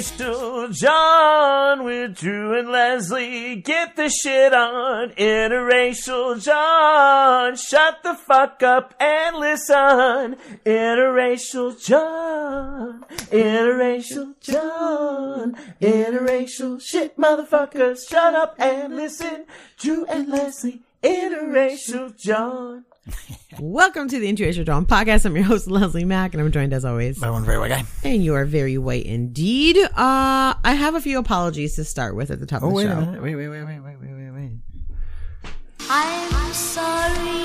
Interracial John with Drew and Leslie. Get the shit on. Interracial John. Shut the fuck up and listen. Interracial John. Interracial John. Interracial shit, motherfuckers. Shut up and listen. Drew and Leslie. Interracial John. Welcome to the Interracial John podcast. I'm your host, Leslie Mack, and I'm joined as always by one very white guy. And you are very white indeed. I have a few apologies to start with at the top of the show. Wait. I'm sorry.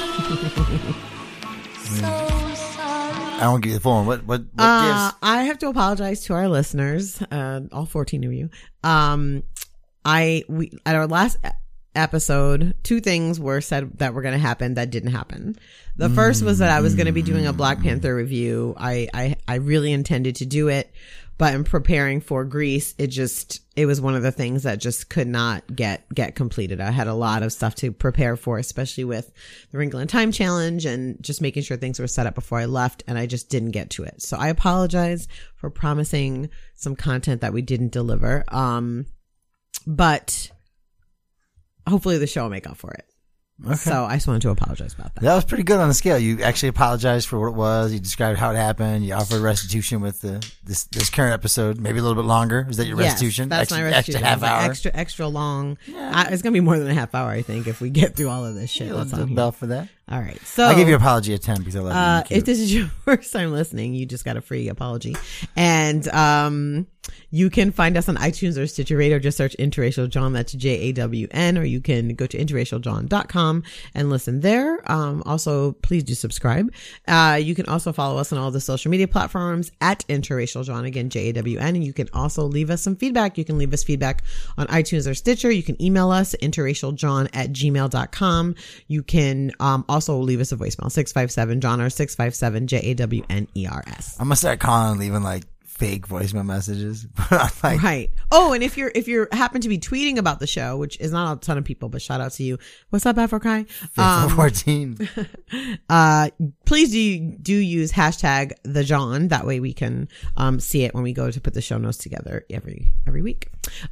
So sorry. I won't give you the full one. What gives? I have to apologize to our listeners, all 14 of you. At our last episode, two things were said that were going to happen that didn't happen. The first was that I was going to be doing a Black Panther review. I really intended to do it, but in preparing for Grease, it was one of the things that just could not get completed. I had a lot of stuff to prepare for, especially with the Wrinkle in Time challenge and just making sure things were set up before I left, and I just didn't get to it. So I apologize for promising some content that we didn't deliver. But hopefully the show will make up for it. Okay. So I just wanted to apologize about that. That was pretty good on the scale. You actually apologized for what it was. You described how it happened. You offered restitution with this current episode, maybe a little bit longer. Is that your restitution? That's my restitution. Extra half hour. Extra long. Yeah. It's going to be more than a half hour, I think, if we get through all of this shit. Let's do a bell for that. All right. So I'll give you an apology at 10 because I love you. If this is your first time listening, you just got a free apology. And you can find us on iTunes or Stitcher Radio. Just search Interracial John. That's JAWN. Or you can go to interracialjohn.com and listen there. Also, please do subscribe. You can also follow us on all the social media platforms at Interracial John. Again, JAWN. And you can also leave us some feedback. You can leave us feedback on iTunes or Stitcher. You can email us interracialjohn@gmail.com. You can also leave us a voicemail, 657-JOHN or 657-JAWNERS. I'm going to start calling and leaving like fake voicemail messages. Right. Oh, and if you're happen to be tweeting about the show, which is not a ton of people, but shout out to you. What's up, Afro-Kai? 14. Please do use hashtag the John. That way we can see it when we go to put the show notes together every week.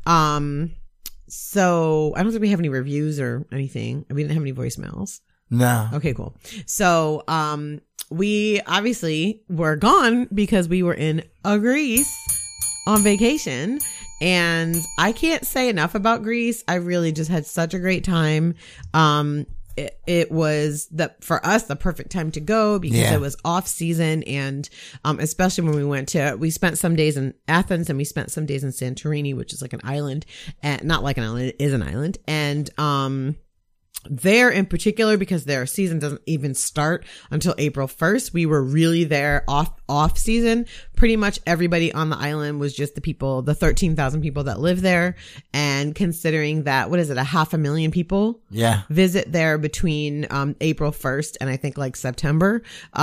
So I don't think we have any reviews or anything. We didn't have any voicemails. No. Okay, cool. So, we obviously were gone because we were in Greece on vacation, and I can't say enough about Greece. I really just had such a great time. It was for us the perfect time to go because it was off season, and especially when we spent some days in Athens and we spent some days in Santorini, which is like an island, and not like an island, it is an island, and there in particular, because their season doesn't even start until April 1st, we were really there off season. Pretty much everybody on the island was just the 13,000 people that live there. And considering that, 500,000 people visit there between April 1st and I think like September.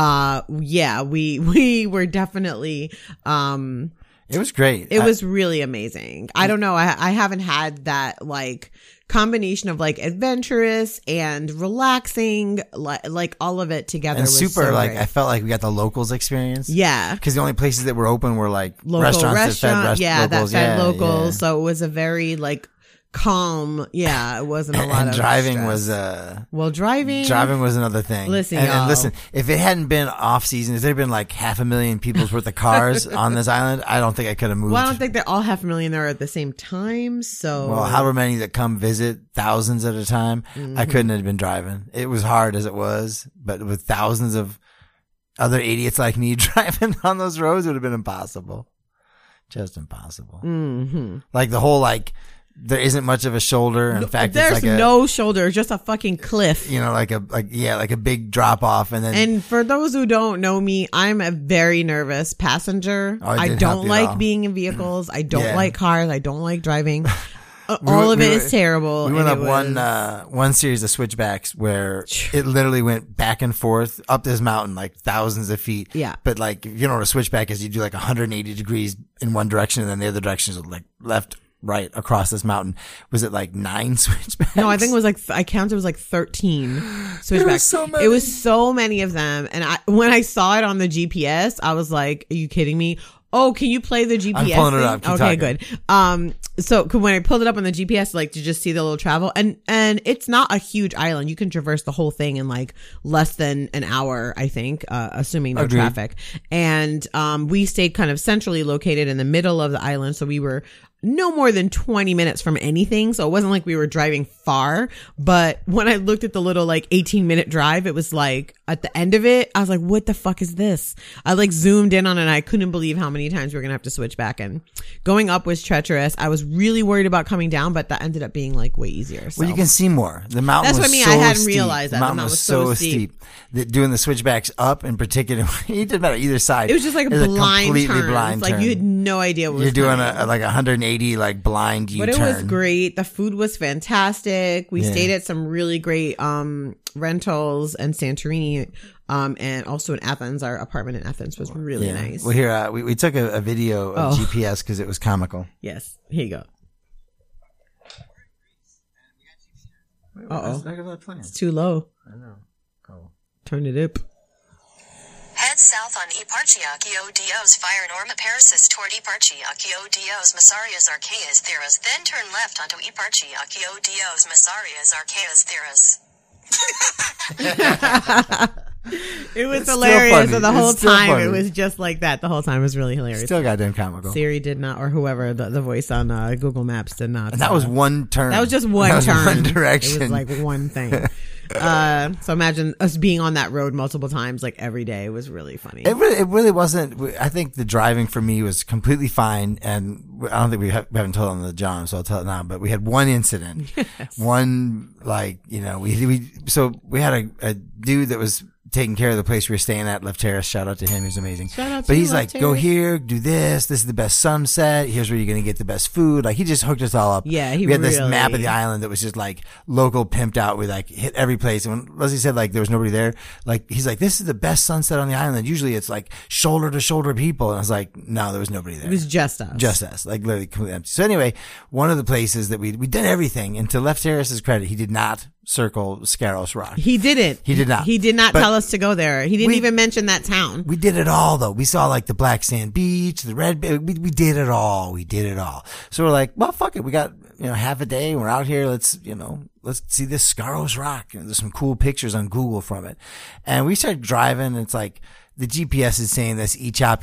We were definitely it was great. It was really amazing. I don't know. I haven't had that like combination of like adventurous and relaxing, like all of it together. And was super so like great. I felt like we got the locals experience. Yeah, because the only places that were open were like local restaurants that fed locals. So it was a very like calm. Yeah, it wasn't a lot of driving stress. Driving was another thing. Listen, if it hadn't been off season, if there had been like 500,000 people's worth of cars on this island, I don't think I could have moved. Well, I don't think they're all 500,000 there at the same time. So however many that come visit, thousands at a time, I couldn't have been driving. It was hard as it was, but with thousands of other idiots like me driving on those roads, it would have been impossible. Just impossible. Mm-hmm. Like the whole there isn't much of a shoulder. In fact, there's it's like no shoulder, just a fucking cliff. Like a big drop off, and for those who don't know me, I'm a very nervous passenger. I don't like being in vehicles. I don't like cars. I don't like driving. All of it is terrible. We went up one series of switchbacks where it literally went back and forth up this mountain like thousands of feet. Yeah. But like, if you know what a switchback is, you do like 180 degrees in one direction and then the other direction is like left, right across this mountain. Was it like 9 switchbacks? No, I think it was I counted it was like 13 switchbacks. It was so many of them. And when I saw it on the GPS, I was like, are you kidding me? Oh, can you play the GPS? I'm pulling it thing? up. Keep Okay, talking. good. So when I pulled it up on the GPS, like to just see the little travel, and it's not a huge island. You can traverse the whole thing in like less than an hour, I think, assuming no Agreed. traffic. And we stayed kind of centrally located in the middle of the island, so we were no more than 20 minutes from anything. So it wasn't like we were driving far, but when I looked at the little like 18-minute drive, it was like at the end of it, I was like, what the fuck is this? I like zoomed in on it and I couldn't believe how many times we were going to have to switch back. And going up was treacherous. I was really worried about coming down, but that ended up being like way easier. So. Well, you can see more. The mountain That's was what I mean. so I hadn't steep. realized that. The mountain was so steep. That doing the switchbacks up in particular, it didn't matter either side. It was just like a It was blind completely turn. blind It's like turn. you had no idea what You're was doing coming. a like 180 like blind U-turn. But it was great. The food was fantastic. We stayed at some really great rentals in Santorini, and also in Athens. Our apartment in Athens was really nice. Well, here we took a video of Oh. GPS because it was comical. Yes, here you go. Uh-oh. It's too low. I know. Oh. Turn it up. Head south on Eparchiakio Dios Fire Norma Parasis toward Eparchiakio Dios Massarias Archaeas Theras, then turn left onto Eparchiakio Dios Massarias Archaeas Theras. It was It's still hilarious. funny. And the whole It's still time funny. it was just like that. The whole time it was really hilarious. Still goddamn comical. Siri did not, or whoever, the voice on Google Maps did not. And that was one turn. That was just one That was turn. One direction. It was like one thing. So imagine us being on that road multiple times, like every day. It was really funny. It really wasn't. I think the driving for me was completely fine, and I don't think we haven't told it on the John, so I'll tell it now. But we had one incident, one like we had a dude that was taking care of the place we were staying at, Left Terrace. Shout out to him, he's amazing. Shout out but to he's Left like, go Terrace. here, do this. This is the best sunset. Here's where you're gonna get the best food. Like he just hooked us all up. Yeah, we had this really- map of the island that was just like local pimped out. We like hit every place. And when Leslie said like there was nobody there, like he's like, this is the best sunset on the island. Usually it's like shoulder to shoulder people. And I was like, no, there was nobody there. It was just us. Just us, like literally completely empty. So anyway, one of the places that we did everything, and to Left Terrace's credit, he did not circle Scaros Rock. He didn't. He did not. He did not But tell us to go there. He didn't we- even mention that town. We did it all though. We saw like the black sand beach, the red, we did it all. We did it all. So we're like, well, fuck it. We got, half a day. We're out here. Let's see this Scaros Rock. And there's some cool pictures on Google from it. And we started driving and it's like, the GPS is saying this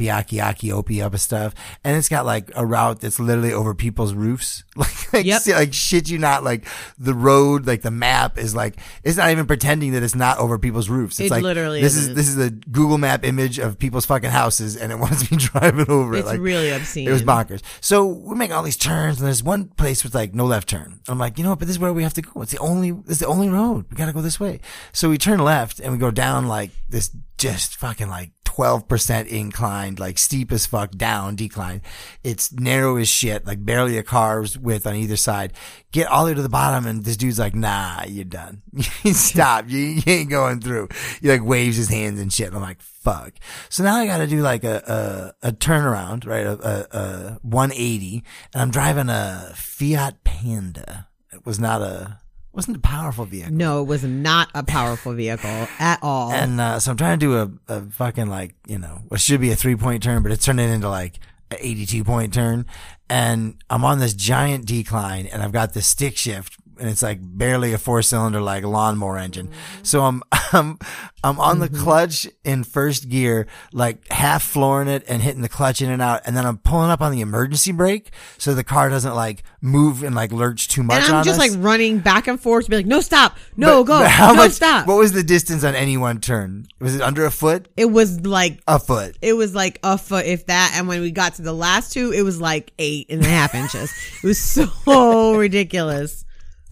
Ichapi stuff, and it's got like a route that's literally over people's roofs. Yep. Like shit you not, like the road, like the map is like, it's not even pretending that it's not over people's roofs. It's It like, literally this isn't. is a Google Map image of people's fucking houses, and it wants me driving over it. It's Like, really obscene. it was bonkers. So we're making all these turns, and there's one place with like no left turn. And I'm like, you know what? But this is where we have to go. It's the only road. We got to go this way. So we turn left, and we go down like this, just fucking like 12% inclined, like steep as fuck down decline. It's narrow as shit, like barely a car's width on either side. Get all the way to the bottom, and this dude's like, nah, you're done. Stop. You ain't going through. He like waves his hands and shit. I'm like, fuck. So now I got to do like a turnaround, right? A 180, and I'm driving a Fiat Panda. It wasn't a powerful vehicle. No, it was not a powerful vehicle at all. And so I'm trying to do a fucking like, what should be a 3-point turn, but it's turning into like an 82-point turn. And I'm on this giant decline, and I've got this stick shift, and it's like barely a 4-cylinder like lawnmower engine. So I'm on the clutch in first gear, like half flooring it and hitting the clutch in and out, and then I'm pulling up on the emergency brake so the car doesn't like move and like lurch too much and I'm on just us. like running back and forth to be like, no, stop, no, go, But how no, much, stop. What was the distance on any one turn? Was it under a foot? It was like A foot. It was like a foot, if that. And when we got to the last two, it was like 8.5 inches. It was so ridiculous.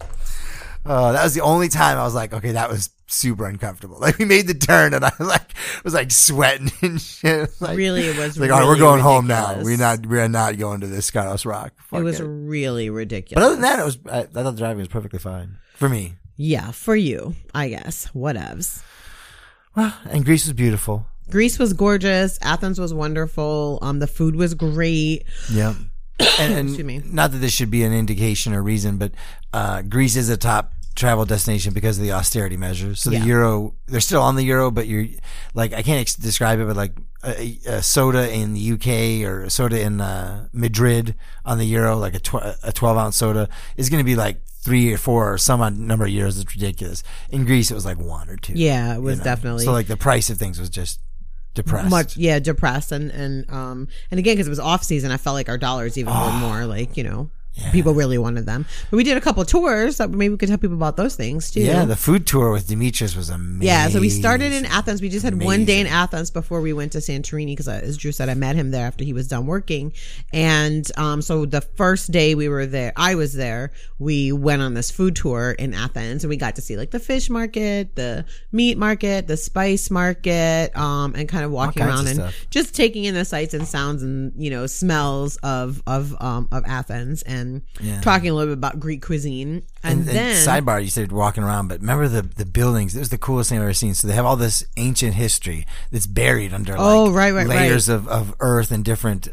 That was the only time I was like, okay, that was super uncomfortable. Like we made the turn, and I was like sweating and shit. Like, Really, it was like, all right, we're really going home now. ridiculous. We're not going to this Scaros Rock. Fuck It was it. really ridiculous. But other than that, I thought the driving was perfectly fine for me. Yeah, for you, I guess. Whatevs. Well, and Greece was beautiful. Greece was gorgeous. Athens was wonderful. The food was great. Yeah. And Excuse me. not that this should be an indication or reason, but Greece is a top travel destination because of the austerity measures. So Yeah. the euro, they're still on the euro, but you're like, I can't describe it, but like a soda in the UK or a soda in Madrid on the Euro, like a 12-ounce soda, is going to be like 3 or 4 or some odd number of euros. It's ridiculous. In Greece, it was like 1 or 2. Yeah, it was definitely. So like the price of things was just depressed. Depressed. And again, because it was off season, I felt like our dollars even were more like, people really wanted them. But we did a couple tours that maybe we could tell people about those things too. Yeah, the food tour with Demetrius was amazing. Yeah, so we started in Athens. We just had one day in Athens before we went to Santorini because, as Drew said, I met him there after he was done working. And so the first day I was there, we went on this food tour in Athens, and we got to see like the fish market, the meat market, the spice market, and kind of walking around and just taking in the sights and sounds and smells of Athens and talking a little bit about Greek cuisine. And then sidebar, you said walking around, but remember the buildings? It was the coolest thing I've ever seen. So they have all this ancient history that's buried under layers of earth and different,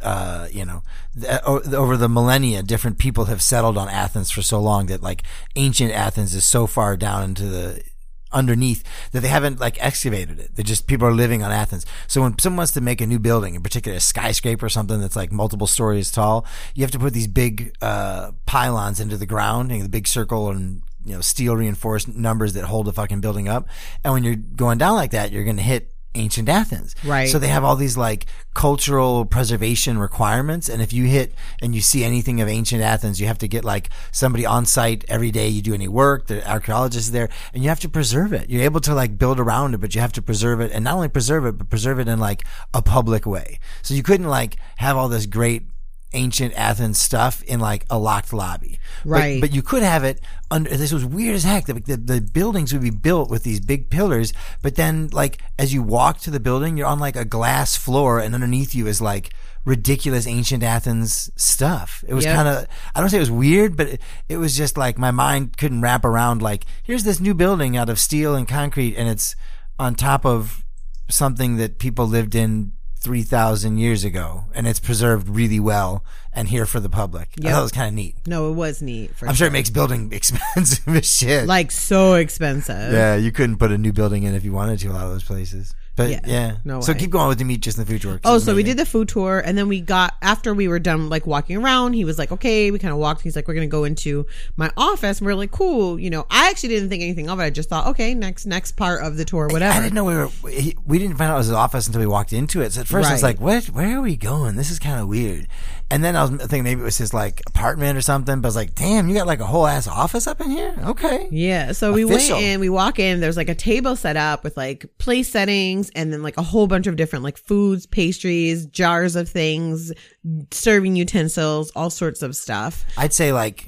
over the millennia, different people have settled on Athens for so long that like ancient Athens is so far down into the underneath that they haven't like excavated it. They're just, people are living on Athens. So when someone wants to make a new building, in particular a skyscraper or something that's like multiple stories tall, you have to put these big pylons into the ground, the big circle and steel reinforced numbers that hold the fucking building up. And when you're going down like that, you're going to hit ancient Athens. Right. So they have all these like cultural preservation requirements. And if you hit and you see anything of ancient Athens, you have to get like somebody on site every day you do any work, the archaeologist is there, and you have to preserve it. You're able to like build around it, but you have to preserve it, and not only preserve it, but preserve it in like a public way. So you couldn't like have all this great ancient Athens stuff in like a locked lobby. Right. But you could have it under, this was weird as heck. The buildings would be built with these big pillars, but then like as you walk to the building, you're on like a glass floor, and underneath you is like ridiculous ancient Athens stuff. It was kind of, I don't say it was weird, but it was just like my mind couldn't wrap around like, here's this new building out of steel and concrete, and it's on top of something that people lived in 3,000 years ago, and it's preserved really well and here for the public. I thought it was kind of neat. No, it was neat. I'm sure it makes building expensive as shit. Like so expensive. Yeah, you couldn't put a new building in if you wanted to, a lot of those places. But no so way. Keep going with Demetrius and the food tour. Oh, so we did the food tour, and then after we were done like walking around, he was like, okay, we kind of walked. He's like, we're going to go into my office. And we're like, cool. I actually didn't think anything of it. I just thought, okay, next part of the tour, whatever. I didn't know we didn't find out it was his office until we walked into it. So at first I was like, where are we going? This is kind of weird. And then I was thinking maybe it was his like apartment or something, but I was like, damn, you got like a whole ass office up in here? Okay. Yeah. So we went in, we walk in, there's like a table set up with like place settings, and then like a whole bunch of different like foods, pastries, jars of things, serving utensils, all sorts of stuff. I'd say like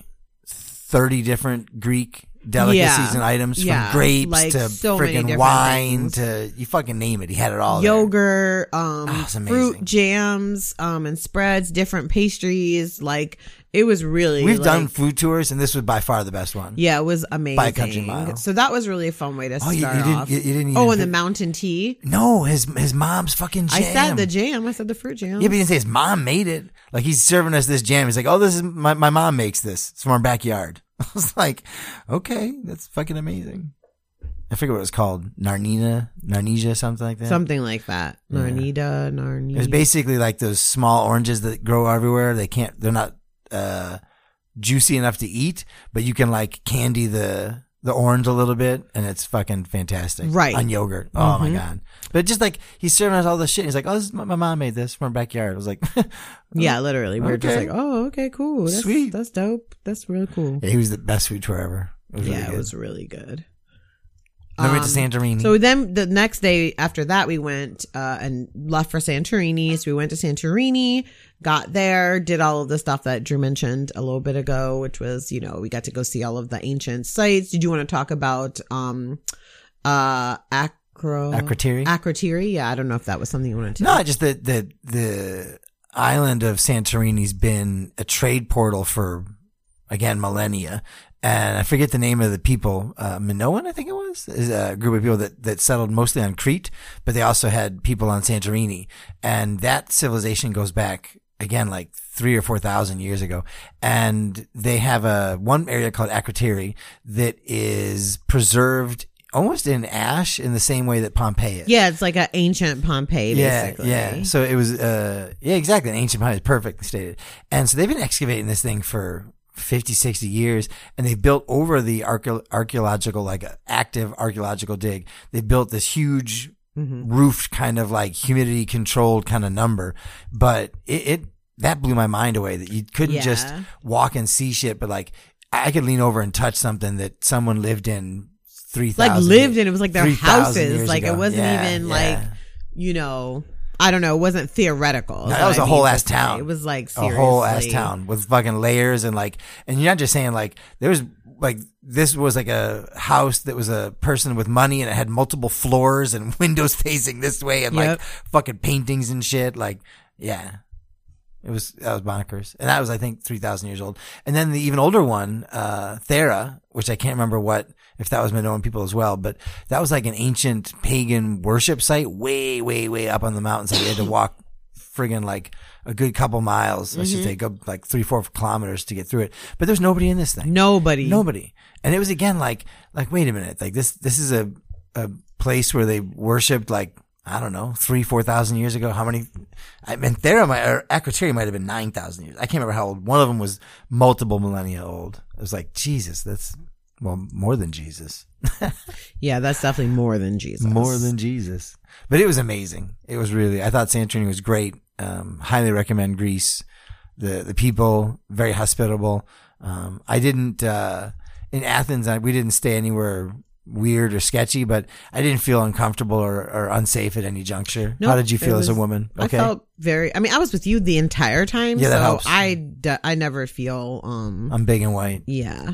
30 different Greek delicacies and items, from grapes like to so freaking wine to you fucking name it. He had it all. Yogurt, it's amazing. fruit jams, and spreads, different pastries. Like it was really. We've done food tours, and this was by far the best one. Yeah, it was amazing. By a country mile. So that was really a fun way to start off. You didn't even and the mountain tea. No, his mom's fucking jam. I said the jam. I said the fruit jam. Yeah, but he didn't say his mom made it. Like he's serving us this jam. He's like, oh, this is my mom makes this. It's from our backyard. I was like, okay, that's fucking amazing. I forget what it was called. Narnija, something like that. Something like that. Narnida. It was basically like those small oranges that grow everywhere. They're not juicy enough to eat, but you can like candy the orange a little bit, and it's fucking fantastic. Right. On yogurt. Oh my God. But just like, he's serving us all this shit. He's like, oh, this is my mom made this from our backyard. I was like, yeah, literally. We were just like, oh, okay, cool. That's sweet. That's dope. That's really cool. Yeah, he was the best food tour ever. It was it was really good. Then we went to Santorini. So then the next day after that, we went and left for Santorini. So we went to Santorini, got there, did all of the stuff that Drew mentioned a little bit ago, which was, we got to go see all of the ancient sites. Did you want to talk about Akrotiri? Yeah, I don't know if that was something you wanted to. No, just the island of Santorini's been a trade portal for, again, millennia. And I forget the name of the people. Minoan, I think it was, is a group of people that settled mostly on Crete, but they also had people on Santorini. And that civilization goes back, again, like 3,000 or 4,000 years ago. And they have one area called Akrotiri that is preserved almost in ash in the same way that Pompeii is. Yeah, it's like an ancient Pompeii, basically. Yeah. So it was, exactly. An ancient Pompeii, perfectly stated. And so they've been excavating this thing for 50, 60 years, and they've built over the archaeological, like active archaeological dig. They built this huge roofed kind of like humidity controlled kind of number, but that blew my mind away that you couldn't just walk and see shit, but like I could lean over and touch something that someone lived in 3,000. Like lived in, it was like their houses. Like ago. it wasn't even like, you know, I don't know. It wasn't theoretical. No, that was a whole ass town. It was like seriously. A whole ass town with fucking layers and like, and you're not just saying like, there was like, this was like a house that was a person with money and it had multiple floors and windows facing this way and like fucking paintings and shit. Like, yeah. That was bonkers. And that was, I think, 3,000 years old. And then the even older one, Thera, which I can't remember if that was Minoan people as well, but that was like an ancient pagan worship site way, way, way up on the mountain. So you had to walk friggin' like a good couple miles, I should say, go like 3-4 kilometers to get through it. But there's nobody in this thing. Nobody. And it was again like, wait a minute. Like this is a place where they worshipped like, I don't know, 3,000-4,000 years ago. How many? I mean, Akrotiri might have been 9,000 years. I can't remember how old. One of them was multiple millennia old. It was like, Jesus, that's, well, more than Jesus. Yeah, that's definitely more than Jesus. More than Jesus. But it was amazing. It was really, I thought Santorini was great. Highly recommend Greece. The people, very hospitable. I didn't, in Athens, we didn't stay anywhere weird or sketchy, but I didn't feel uncomfortable or unsafe at any juncture. Nope, how did you feel as a woman? Okay. I felt I was with you the entire time. Yeah, that so helps. I never feel, I'm big and white. Yeah.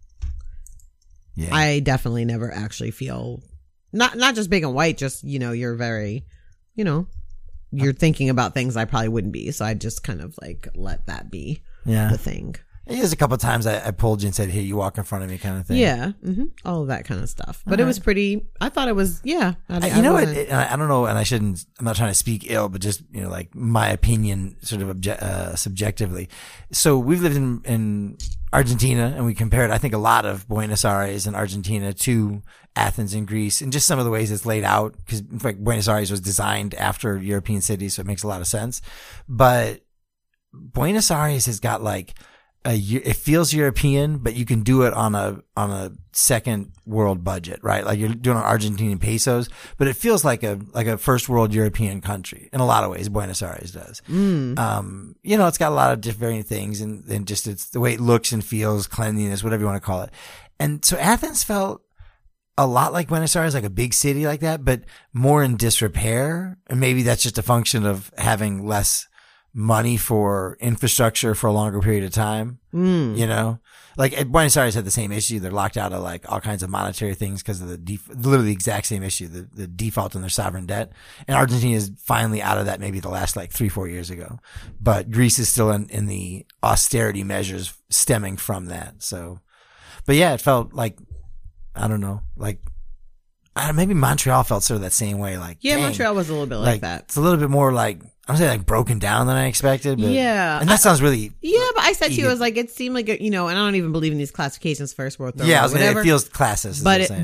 I definitely never actually feel, not just big and white, just, you know, you're very, you know, you're thinking about things I probably wouldn't be. So I just kind of like let that be the thing. There's a couple of times I pulled you and said, "Here, you walk in front of me," kind of thing. Yeah, all of that kind of stuff. But it was pretty. I thought it was. Yeah, you know what? I don't know, and I shouldn't. I'm not trying to speak ill, but just like my opinion, sort of subjectively. So we've lived in Argentina, and we compared, I think, a lot of Buenos Aires and Argentina to Athens and Greece, and just some of the ways it's laid out. Because in fact, Buenos Aires was designed after European cities, so it makes a lot of sense. But Buenos Aires has got like. It feels European, but you can do it on a second world budget, right? Like you're doing Argentinian pesos, but it feels like a first world European country in a lot of ways. Buenos Aires does. You know, it's got a lot of different things and just it's the way it looks and feels, cleanliness, whatever you want to call it. And so Athens felt a lot like Buenos Aires, like a big city like that, but more in disrepair. And maybe that's just a function of having less money for infrastructure for a longer period of time. You know, like Buenos Aires had the same issue. They're locked out of like all kinds of monetary things because of literally the exact same issue, the default in their sovereign debt. And Argentina is finally out of that maybe the last like 3-4 years ago, but Greece is still in the austerity measures stemming from that. So, but yeah, it felt like, I don't know, like, maybe Montreal felt sort of that same way. Like, yeah, dang, Montreal was a little bit like that. It's a little bit more like, I'm saying like broken down than I expected. But, yeah. And that sounds really. Yeah, but I said to you, it was like, it seemed like, you know, and I don't even believe in these classifications, first world, third yeah, world, whatever. It feels classist.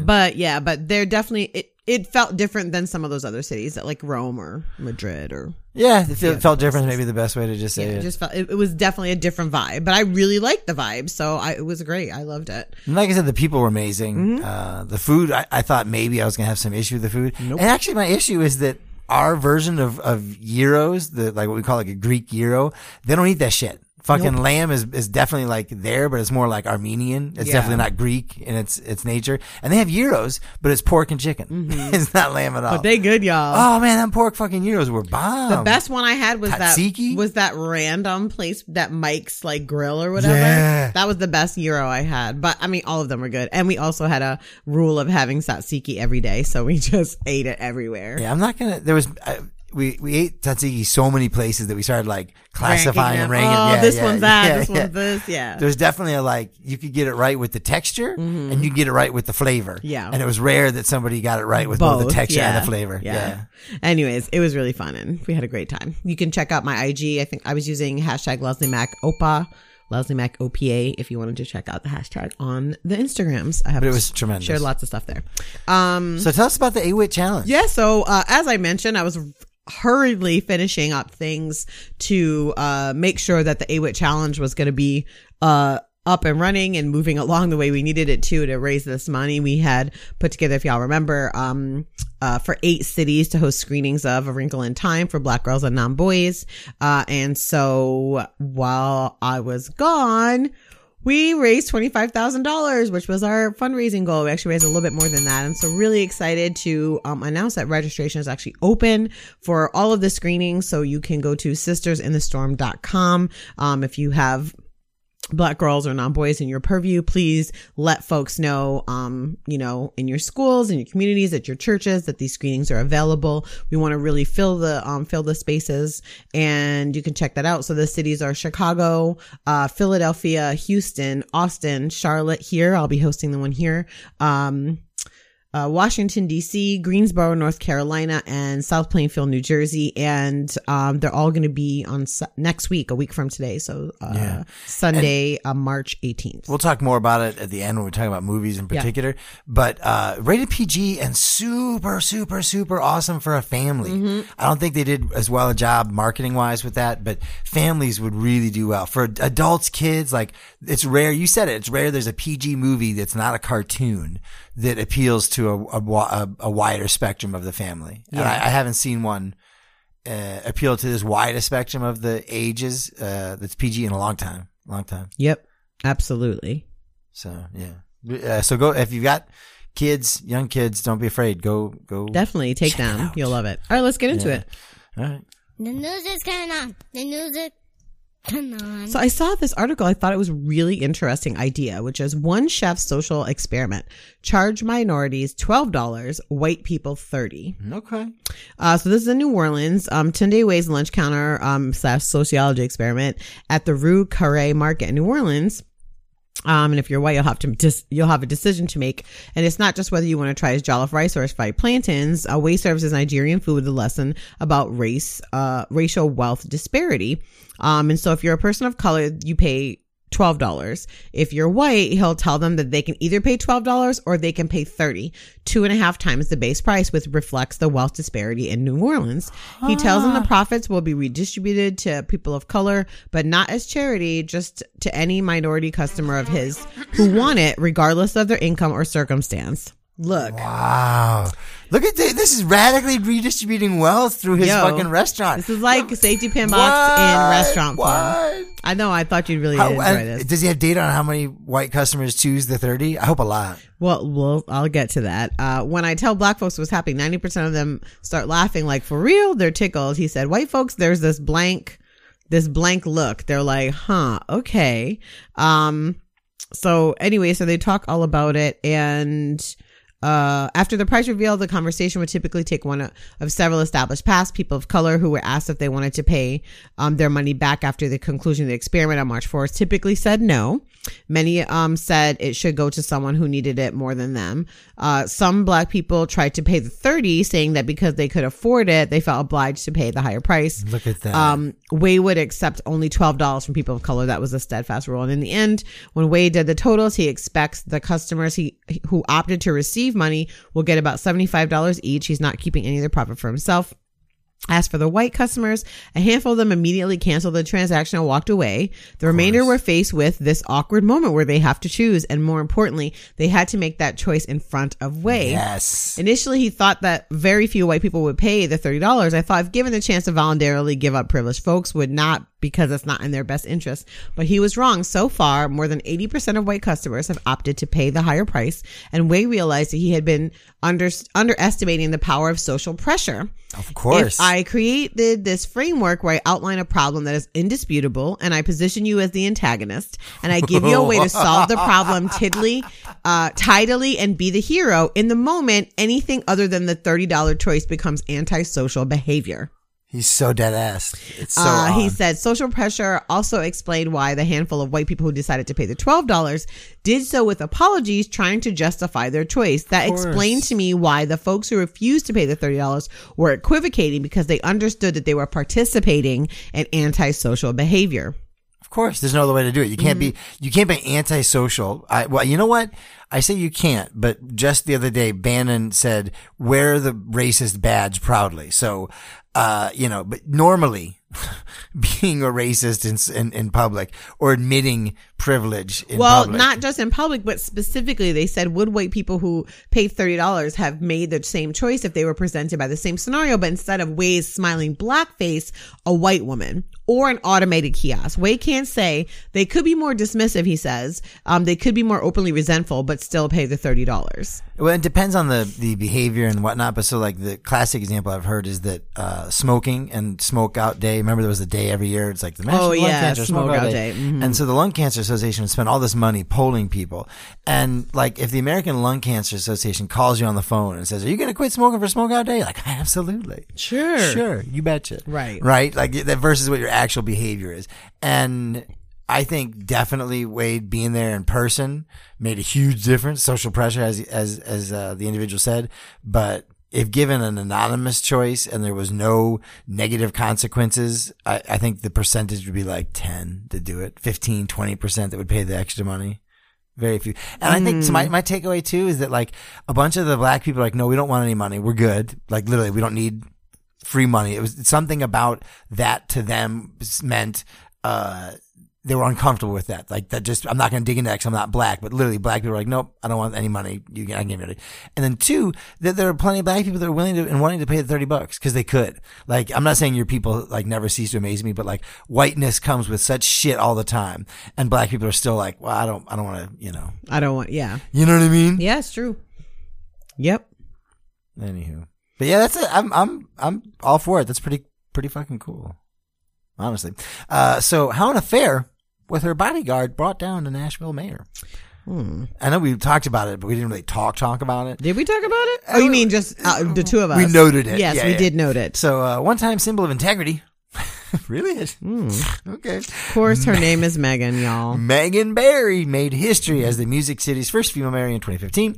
But they're definitely, it felt different than some of those other cities like Rome or Madrid or. Yeah, it felt different. Maybe the best way to just say it. It just felt, it was definitely a different vibe, but I really liked the vibe. So it was great. I loved it. And like I said, the people were amazing. The food, I thought maybe I was going to have some issue with the food. Nope. And actually my issue is that our version of gyros, like what we call like a Greek gyro, they don't eat that shit. Fucking lamb is definitely like there, but it's more like Armenian. It's definitely not Greek in its nature. And they have gyros, but it's pork and chicken. It's not lamb at all. But they good, y'all. Oh man, them pork fucking gyros were bomb. The best one I had was Tzatziki? that random place, that Mike's like grill or whatever. Yeah. That was the best gyro I had. But I mean, all of them were good. And we also had a rule of having tzatziki every day, so we just ate it everywhere. Yeah, I'm not gonna. There was. We ate tzatziki so many places that we started like classifying and ranking. Oh, yeah, this yeah, one's that. yeah, this yeah. one's this. Yeah. There's definitely a like you could get it right with the texture and you get it right with the flavor. Yeah. And it was rare that somebody got it right with both the texture and the flavor. Yeah. Anyways, it was really fun and we had a great time. You can check out my IG. I think I was using #LeslieMacOpa Leslie Mac OPA if you wanted to check out the hashtag on the Instagrams. I have But it was tremendous. shared lots of stuff there. So tell us about the 8-Wit Challenge. Yeah, so as I mentioned, I was hurriedly finishing up things to make sure that the 8-Wit Challenge was going to be up and running and moving along the way we needed it to raise this money. We had put together, if y'all remember, for 8 cities to host screenings of A Wrinkle in Time for Black girls and non-boys. And so while I was gone, we raised $25,000, which was our fundraising goal. We actually raised a little bit more than that. And so really excited to announce that registration is actually open for all of the screenings. So you can go to sistersinthestorm.com. If you have Black girls or non-boys in your purview, please let folks know, in your schools, in your communities, at your churches, that these screenings are available. We want to really fill the spaces, and you can check that out. So the cities are Chicago, Philadelphia, Houston, Austin, Charlotte here. I'll be hosting the one here. Washington, D.C., Greensboro, North Carolina, and South Plainfield, New Jersey. And they're all going to be on next week, a week from today. So Sunday, March 18th. We'll talk more about it at the end when we talk about movies in particular. Yeah. But rated PG and super, super, super awesome for a family. Mm-hmm. I don't think they did as well a job marketing-wise with that, but families would really do well. For adults, kids, like, it's rare. You said it. It's rare there's a PG movie that's not a cartoon that appeals to a wider spectrum of the family. Yeah. And I haven't seen one appeal to this wide a spectrum of the ages that's PG in a long time. Yep, absolutely. So yeah, so go if you've got kids, young kids, don't be afraid. Go. Definitely take them. You'll love it. All right, let's get into it. All right. The news is coming on. The news is coming on. So I saw this article. I thought it was a really interesting idea, which is one chef's social experiment. Charge minorities $12, white people $30. Okay. So this is in New Orleans. Tunde Wei's lunch counter / sociology experiment at the Rue Carré Market in New Orleans. And if you're white, you'll have a decision to make. And it's not just whether you want to try his jollof rice or his fried plantains. Wei serves his Nigerian food with a lesson about racial wealth disparity. And so if you're a person of color, you pay $12. If you're white, he'll tell them that they can either pay $12 or they can pay $30, 2.5 times the base price, which reflects the wealth disparity in New Orleans. He tells them the profits will be redistributed to people of color, but not as charity, just to any minority customer of his who want it, regardless of their income or circumstance. Look. Wow. Look at this. This is radically redistributing wealth through his fucking restaurant. This is like safety pin box in restaurant form. I know. I thought you'd really enjoy this. Does he have data on how many white customers choose the 30? I hope a lot. Well, I'll get to that. When I tell black folks what's happening, 90% of them start laughing like, for real? They're tickled. He said, white folks, there's this blank look. They're like, huh, okay. So anyway, so they talk all about it, and after the price reveal, the conversation would typically take one of several established past people of color who were asked if they wanted to pay their money back after the conclusion of the experiment on March 4th. Typically said no. Many said it should go to someone who needed it more than them. Some black people tried to pay the $30, saying that because they could afford it, they felt obliged to pay the higher price. Look at that. Wei would accept only $12 from people of color. That was a steadfast rule. And in the end, when Wei did the totals, he expects the customers who opted to receive money will get about $75 each. He's not keeping any of the profit for himself. As for the white customers, a handful of them immediately canceled the transaction and walked away. The remainder were faced with this awkward moment where they have to choose. And more importantly, they had to make that choice in front of Wei. Yes. Initially, he thought that very few white people would pay the $30. I thought if given the chance to voluntarily give up, privileged folks would not, because it's not in their best interest. But he was wrong. So far, more than 80% of white customers have opted to pay the higher price. And Wei realized that he had been underestimating the power of social pressure. Of course. If I created this framework where I outline a problem that is indisputable and I position you as the antagonist and I give you a way to solve the problem tidily and be the hero, in the moment, anything other than the $30 choice becomes antisocial behavior. He's so dead ass. It's so he said social pressure also explained why the handful of white people who decided to pay the $12 did so with apologies, trying to justify their choice. That explained to me why the folks who refused to pay the $30 were equivocating, because they understood that they were participating in antisocial behavior. Of course, there's no other way to do it. You can't be antisocial. Well, you know what? I say you can't, but just the other day, Bannon said, wear the racist badge proudly. So, but normally being a racist in public or admitting privilege in public. Not just in public, but specifically they said would white people who paid $30 have made the same choice if they were presented by the same scenario, but instead of Way's smiling blackface, a white woman or an automated kiosk. Way can't say. They could be more dismissive, he says. They could be more openly resentful, but still pay the $30. Well, it depends on the behavior and whatnot. But so like the classic example I've heard is that smoking and smoke out day. Remember there was a day every year. It's like the National Lung Cancer Smoke Out Day. Mm-hmm. And so the Lung Cancer Association would spend all this money polling people. And like if the American Lung Cancer Association calls you on the phone and says, "Are you going to quit smoking for Smoke Out Day?" You're like, absolutely. Sure. You betcha. Right. Like that versus what your actual behavior is. And I think definitely Wade being there in person made a huge difference. Social pressure, as the individual said, but if given an anonymous choice and there was no negative consequences, I think the percentage would be like 10 to do it, 15, 20% that would pay the extra money. Very few. And I think so my takeaway too is that like a bunch of the black people are like, no, we don't want any money. We're good. Like literally, we don't need free money. It was something about that to them meant, they were uncomfortable with that. Like that just, I'm not going to dig into that 'cause I'm not black, but literally black people were like, nope, I don't want any money. I can give you money. And then two, that there are plenty of black people that are willing to and wanting to pay the $30 because they could. Like, I'm not saying your people like never cease to amaze me, but like whiteness comes with such shit all the time. And black people are still like, well, I don't want to, I don't want, yeah. You know what I mean? Yeah, it's true. Yep. Anywho. But yeah, that's it. I'm all for it. That's pretty fucking cool. Honestly. So how an affair with her bodyguard brought down the Nashville mayor. I know we talked about it, but we didn't really talk about it. Did we talk about it? Oh, you mean just the two of us? We noted it. Yes, we did note it. So, one-time symbol of integrity. Really? Okay. Of course, her name is Megan, y'all. Megan Barry made history as the Music City's first female mayor in 2015.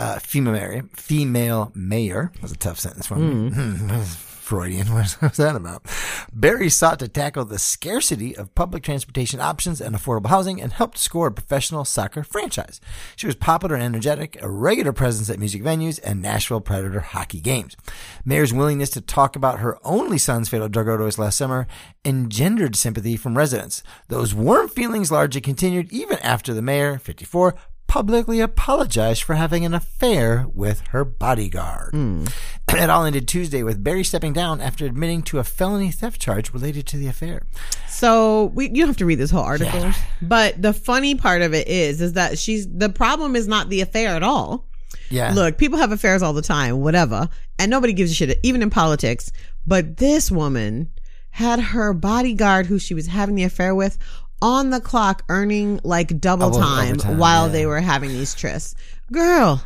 Female mayor. That was a tough sentence for me. Freudian. What's that about? Barry sought to tackle the scarcity of public transportation options and affordable housing and helped score a professional soccer franchise. She was popular and energetic, a regular presence at music venues and Nashville Predator hockey games. Mayor's willingness to talk about her only son's fatal drug overdose last summer engendered sympathy from residents. Those warm feelings largely continued even after the mayor, 54, publicly apologized for having an affair with her bodyguard. It all ended Tuesday with Barry stepping down after admitting to a felony theft charge related to the affair. So you don't have to read this whole article, but the funny part of it is that the problem is not the affair at all. Yeah. Look, people have affairs all the time, whatever, and nobody gives a shit, even in politics. But this woman had her bodyguard, who she was having the affair with, on the clock earning like double time while they were having these trysts. Girl,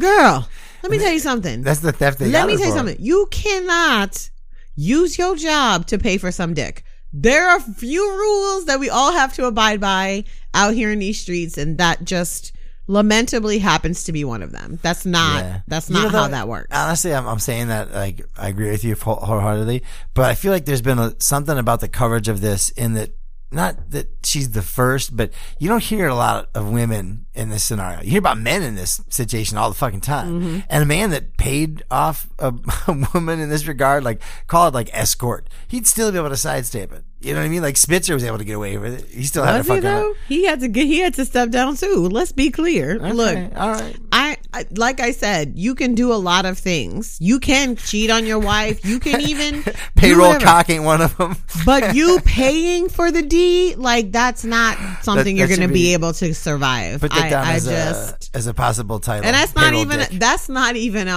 let me tell you something. That's the theft they got. Let me tell you something. You cannot use your job to pay for some dick. There are few rules that we all have to abide by out here in these streets, and that just lamentably happens to be one of them. That's not how that works. Honestly, I'm saying that, like, I agree with you wholeheartedly, but I feel like there's been something about the coverage of this in that, not that she's the first, but you don't hear a lot of women in this scenario. You hear about men in this situation all the fucking time. And a man that paid off a woman in this regard, like, call it like escort, he'd still be able to sidestep it. You know what I mean? Like Spitzer was able to get away with it. He still had to fuck up. He had to step down too. Let's be clear. Okay, look, all right. I like I said, you can do a lot of things. You can cheat on your wife. You can even payroll cock ain't one of them. But you paying for the D, like, that's not something you're going to be able to survive. Put that down as a possible title. And that's not even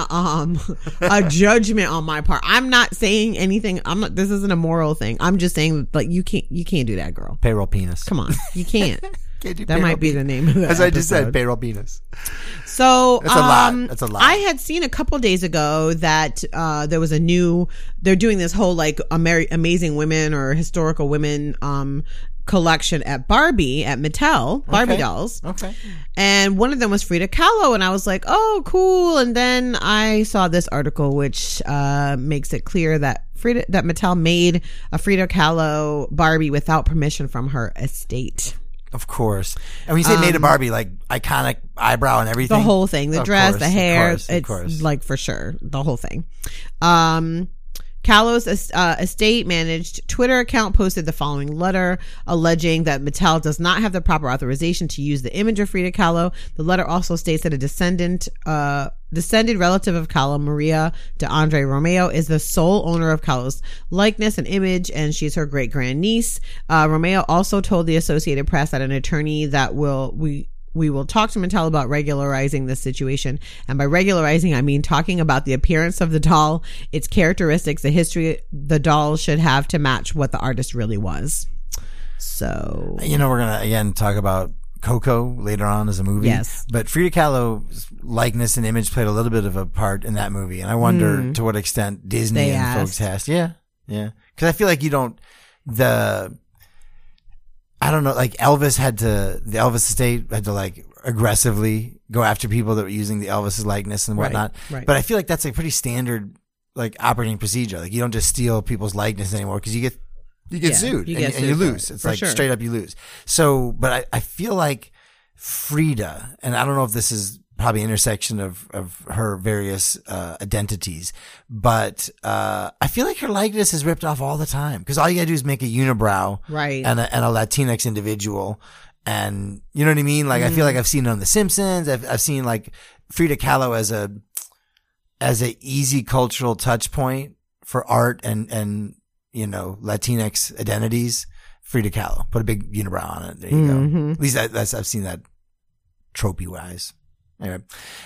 a judgment on my part. I'm not saying anything. This isn't a moral thing. I'm just saying, like, you can't do that, girl. Payroll penis. Come on, you can't. That might be the name of that. As I just said, payroll penis. So that's a lot. That's a lot. I had seen a couple days ago that there was they're doing this whole like Amazing Women or historical women collection at Mattel, Barbie dolls. Okay. And one of them was Frida Kahlo, and I was like, oh, cool. And then I saw this article which makes it clear that Mattel made a Frida Kahlo Barbie without permission from her estate. Of course. And when you say made a Barbie, like iconic eyebrow and everything? The whole thing. The Of dress, course, the hair. of course. It's like for sure. The whole thing. Kahlo's estate managed Twitter account posted the following letter alleging that Mattel does not have the proper authorization to use the image of Frida Kahlo. The letter also states that a descended relative of Kahlo, Maria de Andre Romeo, is the sole owner of Kahlo's likeness and image, and she's her great grandniece. Romeo also told the Associated Press that an attorney that we will talk to Mattel about regularizing this situation. And by regularizing, I mean talking about the appearance of the doll, its characteristics, the history the doll should have to match what the artist really was. So, we're going to, again, talk about Coco later on as a movie. Yes. But Frida Kahlo's likeness and image played a little bit of a part in that movie. And I wonder to what extent Disney They and folks has. Yeah. Yeah. Because I feel like I don't know, like the Elvis estate had to like aggressively go after people that were using the Elvis's likeness and whatnot. Right. But I feel like that's a pretty standard like operating procedure. Like you don't just steal people's likeness anymore because you get sued and you lose. It's like straight up you lose. So, but I feel like Frida, and I don't know if this is probably intersection of her various identities, but I feel like her likeness is ripped off all the time because all you gotta do is make a unibrow, right, and a Latinx individual, and you know what I mean. Like I feel like I've seen it on The Simpsons. I've seen like Frida Kahlo as a easy cultural touch point for art and Latinx identities. Frida Kahlo, put a big unibrow on it. There you go. At least I've seen that tropey wise. Anyway,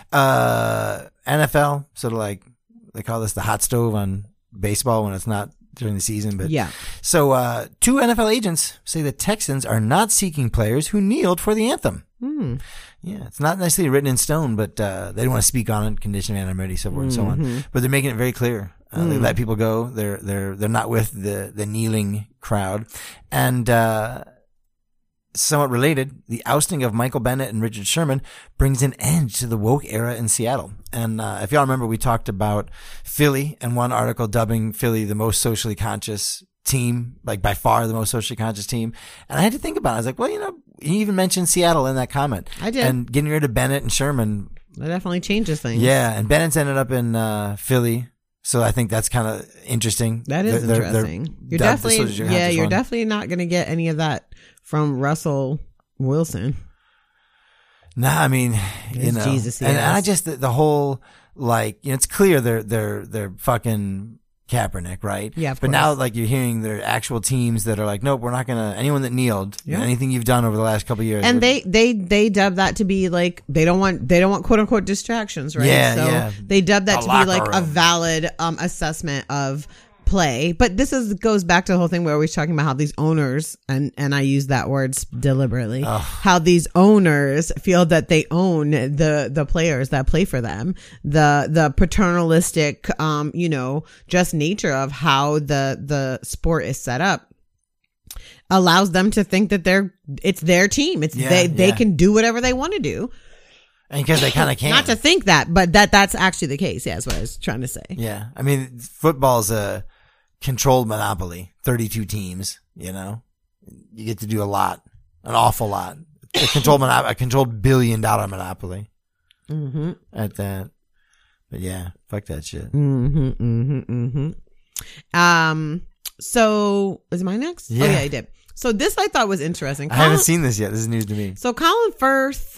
NFL, sort of like they call this the hot stove on baseball when it's not during the season. But yeah. So, 2 NFL agents say the Texans are not seeking players who kneeled for the anthem. Yeah, it's not necessarily written in stone, but they don't want to speak on it, condition of anonymity, so forth and so on. But they're making it very clear. They let people go. They're not with the kneeling crowd, and somewhat related, the ousting of Michael Bennett and Richard Sherman brings an end to the woke era in Seattle. And if y'all remember, we talked about Philly and one article dubbing Philly the most socially conscious team, like by far the most socially conscious team. And I had to think about it. I was like, well, you even mentioned Seattle in that comment. I did. And getting rid of Bennett and Sherman. That definitely changes things. Yeah. And Bennett's ended up in Philly. So I think that's kind of interesting. That is interesting. You're definitely not going to get any of that from Russell Wilson. Nah, I mean, Jesus, and yes. I just the whole like it's clear they're fucking Kaepernick, right? Yeah, of but course. now like you're hearing their actual teams that are like, nope, we're not gonna anyone that kneeled, anything you've done over the last couple of years, and they dub that to be like they don't want quote unquote distractions, right? Yeah, they dub that to be like a room. valid assessment of play. But this goes back to the whole thing where we're talking about how these owners, and I use that word deliberately, how these owners feel that they own the players that play for them, the paternalistic just nature of how the sport is set up allows them to think that it's their team. They can do whatever they want to do. And because they kind of can. Not to think that, but that's actually the case. Yeah, that's what I was trying to say. Yeah. I mean, football's a controlled monopoly. 32 teams, you get to do a lot, an awful lot. A controlled $1 billion monopoly. At that. But yeah, fuck that shit. So is mine next? Yeah. Oh yeah, I did. So this I thought was interesting. I haven't seen this yet. This is news to me. So Colin Firth,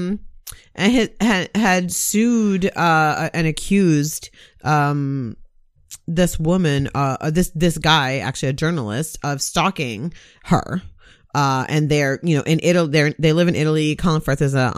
had sued and accused this woman, this guy, actually a journalist, of stalking her. And they're in Italy. They live in Italy. Colin Firth is a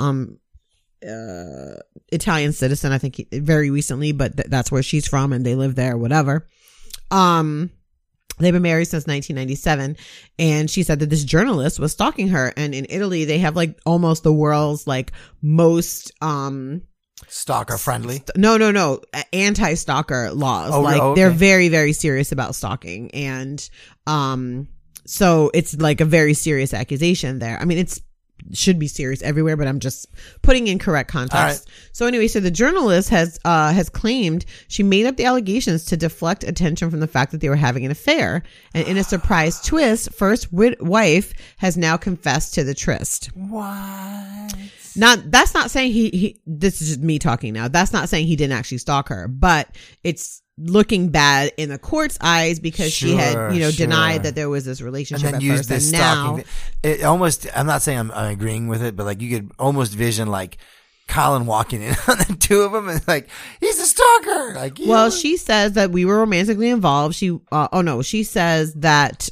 Italian citizen, I think, very recently, but that's where she's from, and they live there. Whatever. They've been married since 1997, and she said that this journalist was stalking her. And in Italy, they have like almost the world's like most stalker friendly. No, anti-stalker laws. They're very, very serious about stalking. And So it's like a very serious accusation there. I mean, it's should be serious everywhere, but I'm just putting in correct context. So anyway, so the journalist has claimed she made up the allegations to deflect attention from the fact that they were having an affair. And in a surprise twist, first wife has now confessed to the tryst. What? That's not saying he this is just me talking now. That's not saying he didn't actually stalk her, but it's looking bad in the court's eyes because she had, denied that there was this relationship and then at first. this And now, stalking. It almost, I'm not saying I'm agreeing with it, but like you could almost vision like Colin walking in on the two of them and like, he's a stalker. Like, well, she says that we were romantically involved. She says that,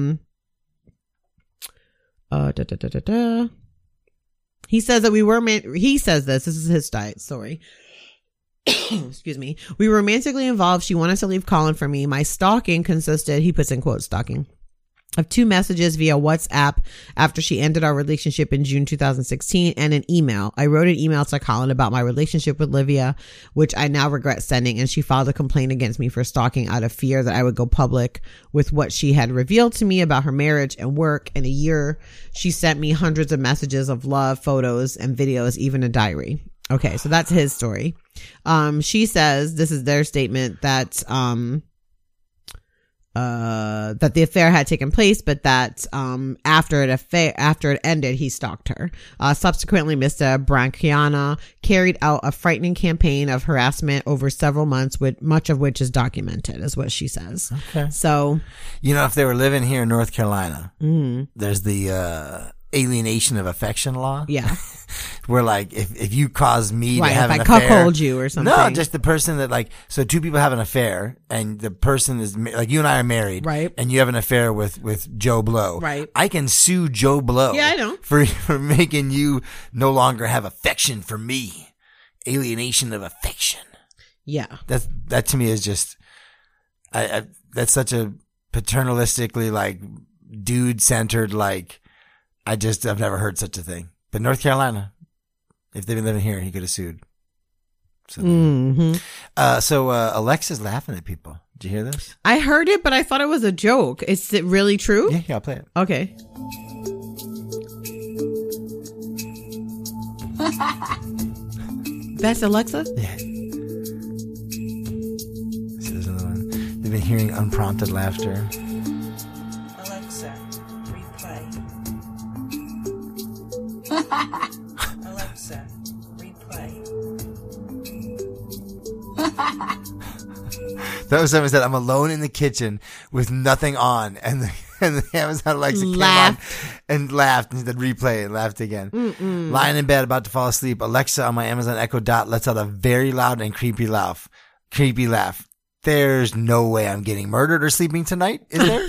he says that we were, he says this is his diet, sorry. Excuse me. We were romantically involved. She wanted to leave Colin for me. My stalking consisted, he puts in quotes, stalking, of 2 messages via WhatsApp after she ended our relationship in June 2016 and an email. I wrote an email to Colin about my relationship with Livia, which I now regret sending, and she filed a complaint against me for stalking out of fear that I would go public with what she had revealed to me about her marriage and work. In a year, she sent me hundreds of messages of love, photos, and videos, even a diary. Okay, so that's his story. She says, this is their statement, that that the affair had taken place, but that after it ended, he stalked her. Subsequently, Mr. Branchiana carried out a frightening campaign of harassment over several months, with much of which is documented, is what she says. Okay. So, if they were living here in North Carolina, there's the alienation of affection law. Yeah. Where like if you cause me to have an if affair, I cuckold you or something. No, just the person that like, so 2 people have an affair and the person is like, you and I are married, right? And you have an affair with Joe Blow, right? I can sue Joe Blow, yeah, I know, for making you no longer have affection for me. Alienation of affection. Yeah, that to me is just, I that's such a paternalistically like dude centered like. I've never heard such a thing. But North Carolina, if they've been living here, he could have sued. So, Alexa's laughing at people. Did you hear this? I heard it, but I thought it was a joke. Is it really true? Yeah, I'll play it. Okay. That's Alexa? Yeah. See, there's another one. They've been hearing unprompted laughter. Alexa, replay. That was someone said, I'm alone in the kitchen with nothing on, and the Amazon Alexa came on and laughed and said replay and laughed again. Lying in bed about to fall asleep, Alexa on my Amazon Echo Dot lets out a very loud and creepy laugh. There's no way I'm getting murdered or sleeping tonight, is there?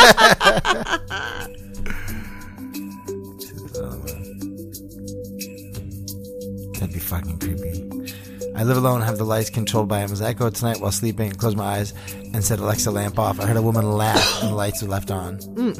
That'd be fucking creepy. I live alone, have the lights controlled by Amazon Echo tonight while sleeping. Closed my eyes and said, Alexa, lamp off. I heard a woman laugh and the lights were left on.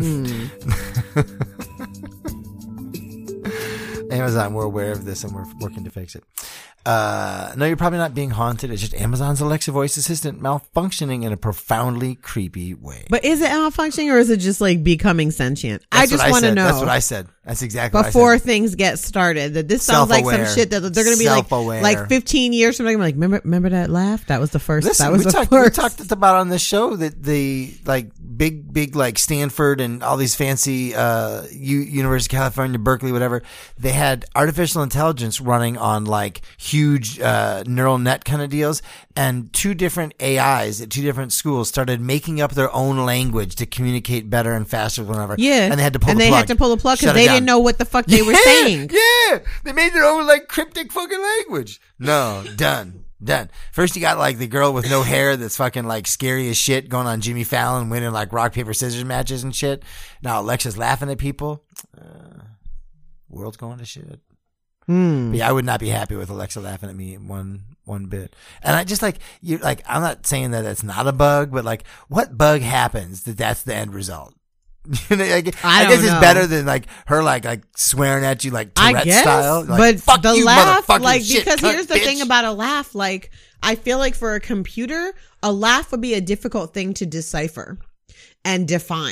Amazon, we're aware of this and we're working to fix it. No, you're probably not being haunted. It's just Amazon's Alexa voice assistant malfunctioning in a profoundly creepy way. But is it malfunctioning or is it just like becoming sentient? I just want to know. That's what I said. That's exactly what I said. Before things get started, that this sounds like some shit that they're going to be like 15 years from now. I'm like, remember that laugh? That was the first. Listen, we talked about on this show that the like big like Stanford and all these fancy University of California, Berkeley, whatever, they had artificial intelligence running on like huge neural net kind of deals, and 2 different AIs at 2 different schools started making up their own language to communicate better and faster than ever. Yeah, and they had to pull the plug. And they had to pull the plug because they didn't know what the fuck they were saying. Yeah, they made their own like cryptic fucking language. No, done. First you got like the girl with no hair that's fucking like scary as shit going on Jimmy Fallon winning like rock, paper, scissors matches and shit. Now Alexa's laughing at people. World's going to shit. But yeah, I would not be happy with Alexa laughing at me one bit. And I just like, I'm not saying that it's not a bug, but like what bug happens that's the end result? I guess it's better than like her like swearing at you like Tourette style. Like, but fuck the you, laugh, like shit, because here's the bitch. thing about a laugh. Like I feel like for a computer, a laugh would be a difficult thing to decipher and define.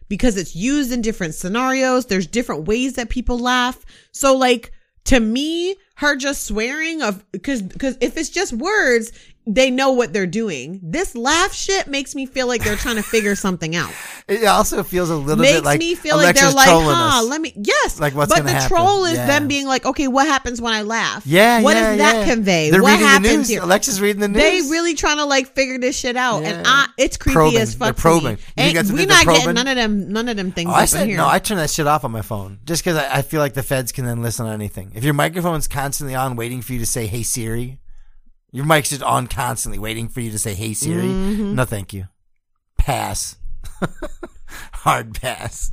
because it's used in different scenarios. There's different ways that people laugh. So like, to me, her just swearing because if it's just words, they know what they're doing. This laugh shit makes me feel like they're trying to figure something out. It also feels a little bit like makes me feel Alexa's like they're like, trolling us. yes. Like what's but gonna the happen. troll is Yeah. them being like, okay, what happens when I laugh? Yeah, What yeah, does that yeah. convey? They're what reading the happens news. here? Alexa's reading the news. They really trying to like figure this shit out, Yeah. and it's creepy Probing. as fuck. They're probing. To me. You think that's what We're they're not getting probing? none of them things. Oh, up in here. I turn that shit off on my phone just because I feel like the feds can then listen on anything. If your microphone's constantly on, waiting for you to say "Hey Siri," your mic's just on constantly, waiting for you to say "Hey Siri." Mm-hmm. No, thank you. Pass. Hard pass.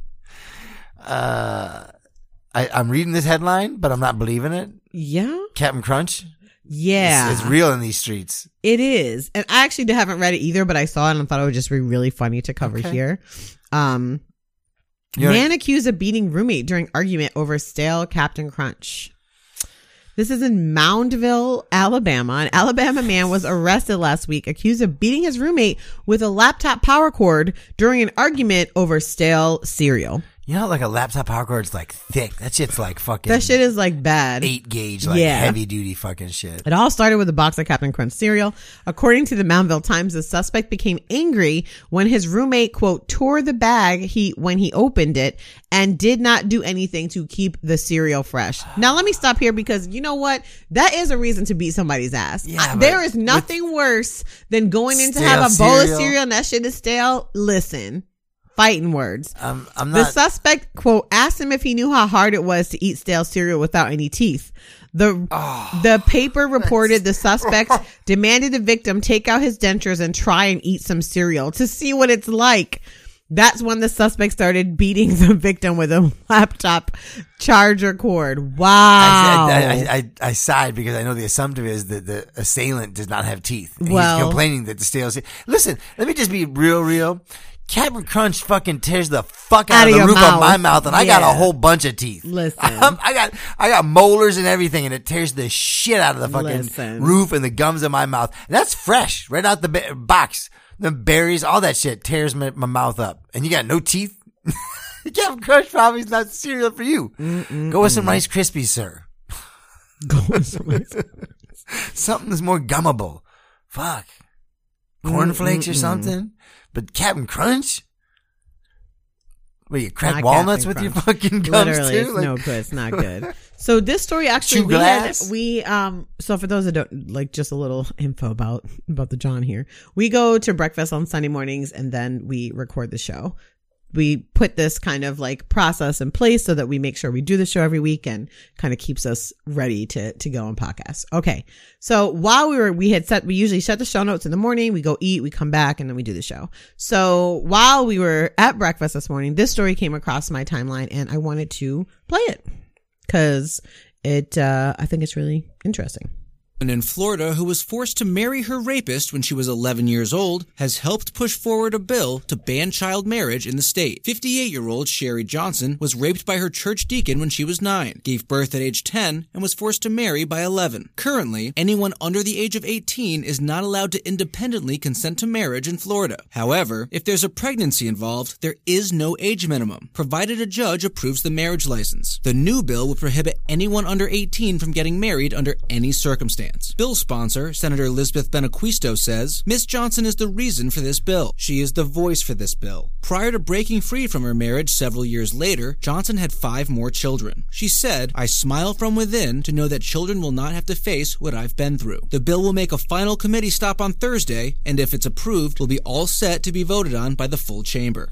I'm reading this headline, but I'm not believing it. Yeah, Captain Crunch. yeah, It's real in these streets. it is. And I actually haven't read it either, but I saw it and thought it would just be really funny to cover Okay. here. You know, Man accused of beating roommate during argument over stale Captain Crunch. This is in Moundville, Alabama. An Alabama man was arrested last week accused of beating his roommate with a laptop power cord during an argument over stale cereal. You know, like a laptop power cord's like thick. That shit's like fucking. That shit is like bad. 8 gauge, like Yeah. heavy duty fucking shit. It all started with a box of Captain Crunch cereal. According to the Moundville Times, the suspect became angry when his roommate, quote, tore the bag when he opened it and did not do anything to keep the cereal fresh. Now, let me stop here because you know what? That is a reason to beat somebody's ass. Yeah, There but is nothing worse than going in to stale have a bowl of cereal. cereal and that shit is stale. Listen. Fighting words. I'm The not. suspect, quote, asked him if he knew how hard it was to eat stale cereal without any teeth. The paper reported the suspect demanded the victim take out his dentures and try and eat some cereal to see what it's like. That's when the suspect started beating the victim with a laptop charger cord. Wow. I sighed because I know the assumptive is that the assailant does not have teeth. And Well- he's complaining that the stale. Listen, let me just be real. Captain Crunch fucking tears the fuck out of the your roof mouth. of my mouth, and I got Yeah. a whole bunch of teeth. Listen. I got molars and everything, and it tears the shit out of the fucking Listen. roof and the gums of my mouth. And that's fresh, right out the box. The berries, all that shit tears my mouth up, and you got no teeth. Captain Crunch probably is not cereal for you. Go with some Rice Krispies, sir. Something that's more gummable. Fuck. Cornflakes or something. But Captain Crunch? Wait, you crack Not walnuts Captain with Crunch. your fucking gums Literally, too? it's no good. It's not good. So this story actually, Chew glass? so for those that don't, like, just a little info about the John here. We go to breakfast on Sunday mornings and then we record the show. We put this kind of like process in place so that we make sure we do the show every week and kind of keeps us ready to go on podcasts. Okay. So while we usually set the show notes in the morning, we go eat, we come back, and then we do the show. So while we were at breakfast this morning, this story came across my timeline and I wanted to play it because I think it's really interesting. In Florida, who was forced to marry her rapist when she was 11 years old, has helped push forward a bill to ban child marriage in the state. 58-year-old Sherry Johnson was raped by her church deacon when she was 9, gave birth at age 10, and was forced to marry by 11. Currently, anyone under the age of 18 is not allowed to independently consent to marriage in Florida. However, if there's a pregnancy involved, there is no age minimum, provided a judge approves the marriage license. The new bill would prohibit anyone under 18 from getting married under any circumstance. Bill's sponsor, Senator Elizabeth Benaquisto, says, Miss Johnson is the reason for this bill. She is the voice for this bill. Prior to breaking free from her marriage several years later, Johnson had 5 more children. She said, I smile from within to know that children will not have to face what I've been through. The bill will make a final committee stop on Thursday, and if it's approved, will be all set to be voted on by the full chamber.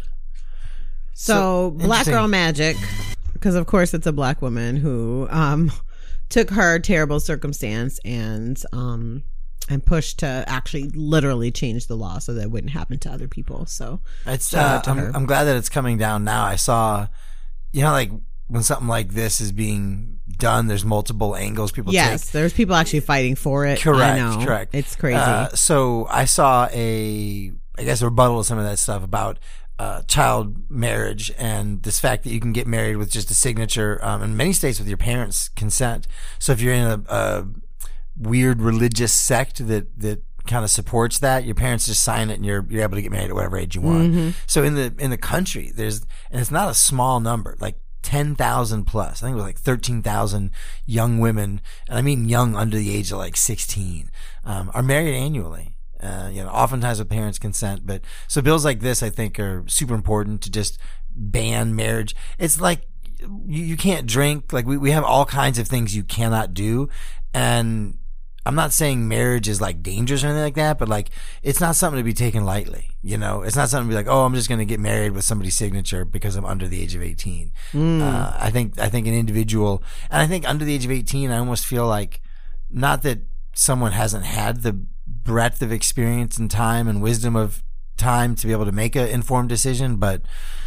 So Black interesting. Girl Magic, because of course it's a black woman who took her terrible circumstance and pushed to actually literally change the law so that it wouldn't happen to other people. So It's, shout out to her. I'm glad that it's coming down now. I saw, like when something like this is being done, there's multiple angles people Yes, take. there's people actually fighting for it. Correct, I know. correct. It's crazy. So I saw a rebuttal of some of that stuff about child marriage and this fact that you can get married with just a signature in many states with your parents' consent. So if you're in a weird religious sect that kind of supports that. Your parents just sign it and you're able to get married at whatever age you want. So in the country, and it's not a small number, like 10,000 plus. I think it was like 13,000 young women, and I mean young under the age of like 16, are married annually. Oftentimes with parents' consent, but so bills like this, I think, are super important to just ban marriage. It's like you can't drink. Like we have all kinds of things you cannot do, and I'm not saying marriage is like dangerous or anything like that, but like it's not something to be taken lightly. It's not something to be like, oh, I'm just going to get married with somebody's signature because I'm under the age of 18. I think an individual, and I think under the age of 18, I almost feel like not that someone hasn't had the breadth of experience and time and wisdom of time to be able to make an informed decision, but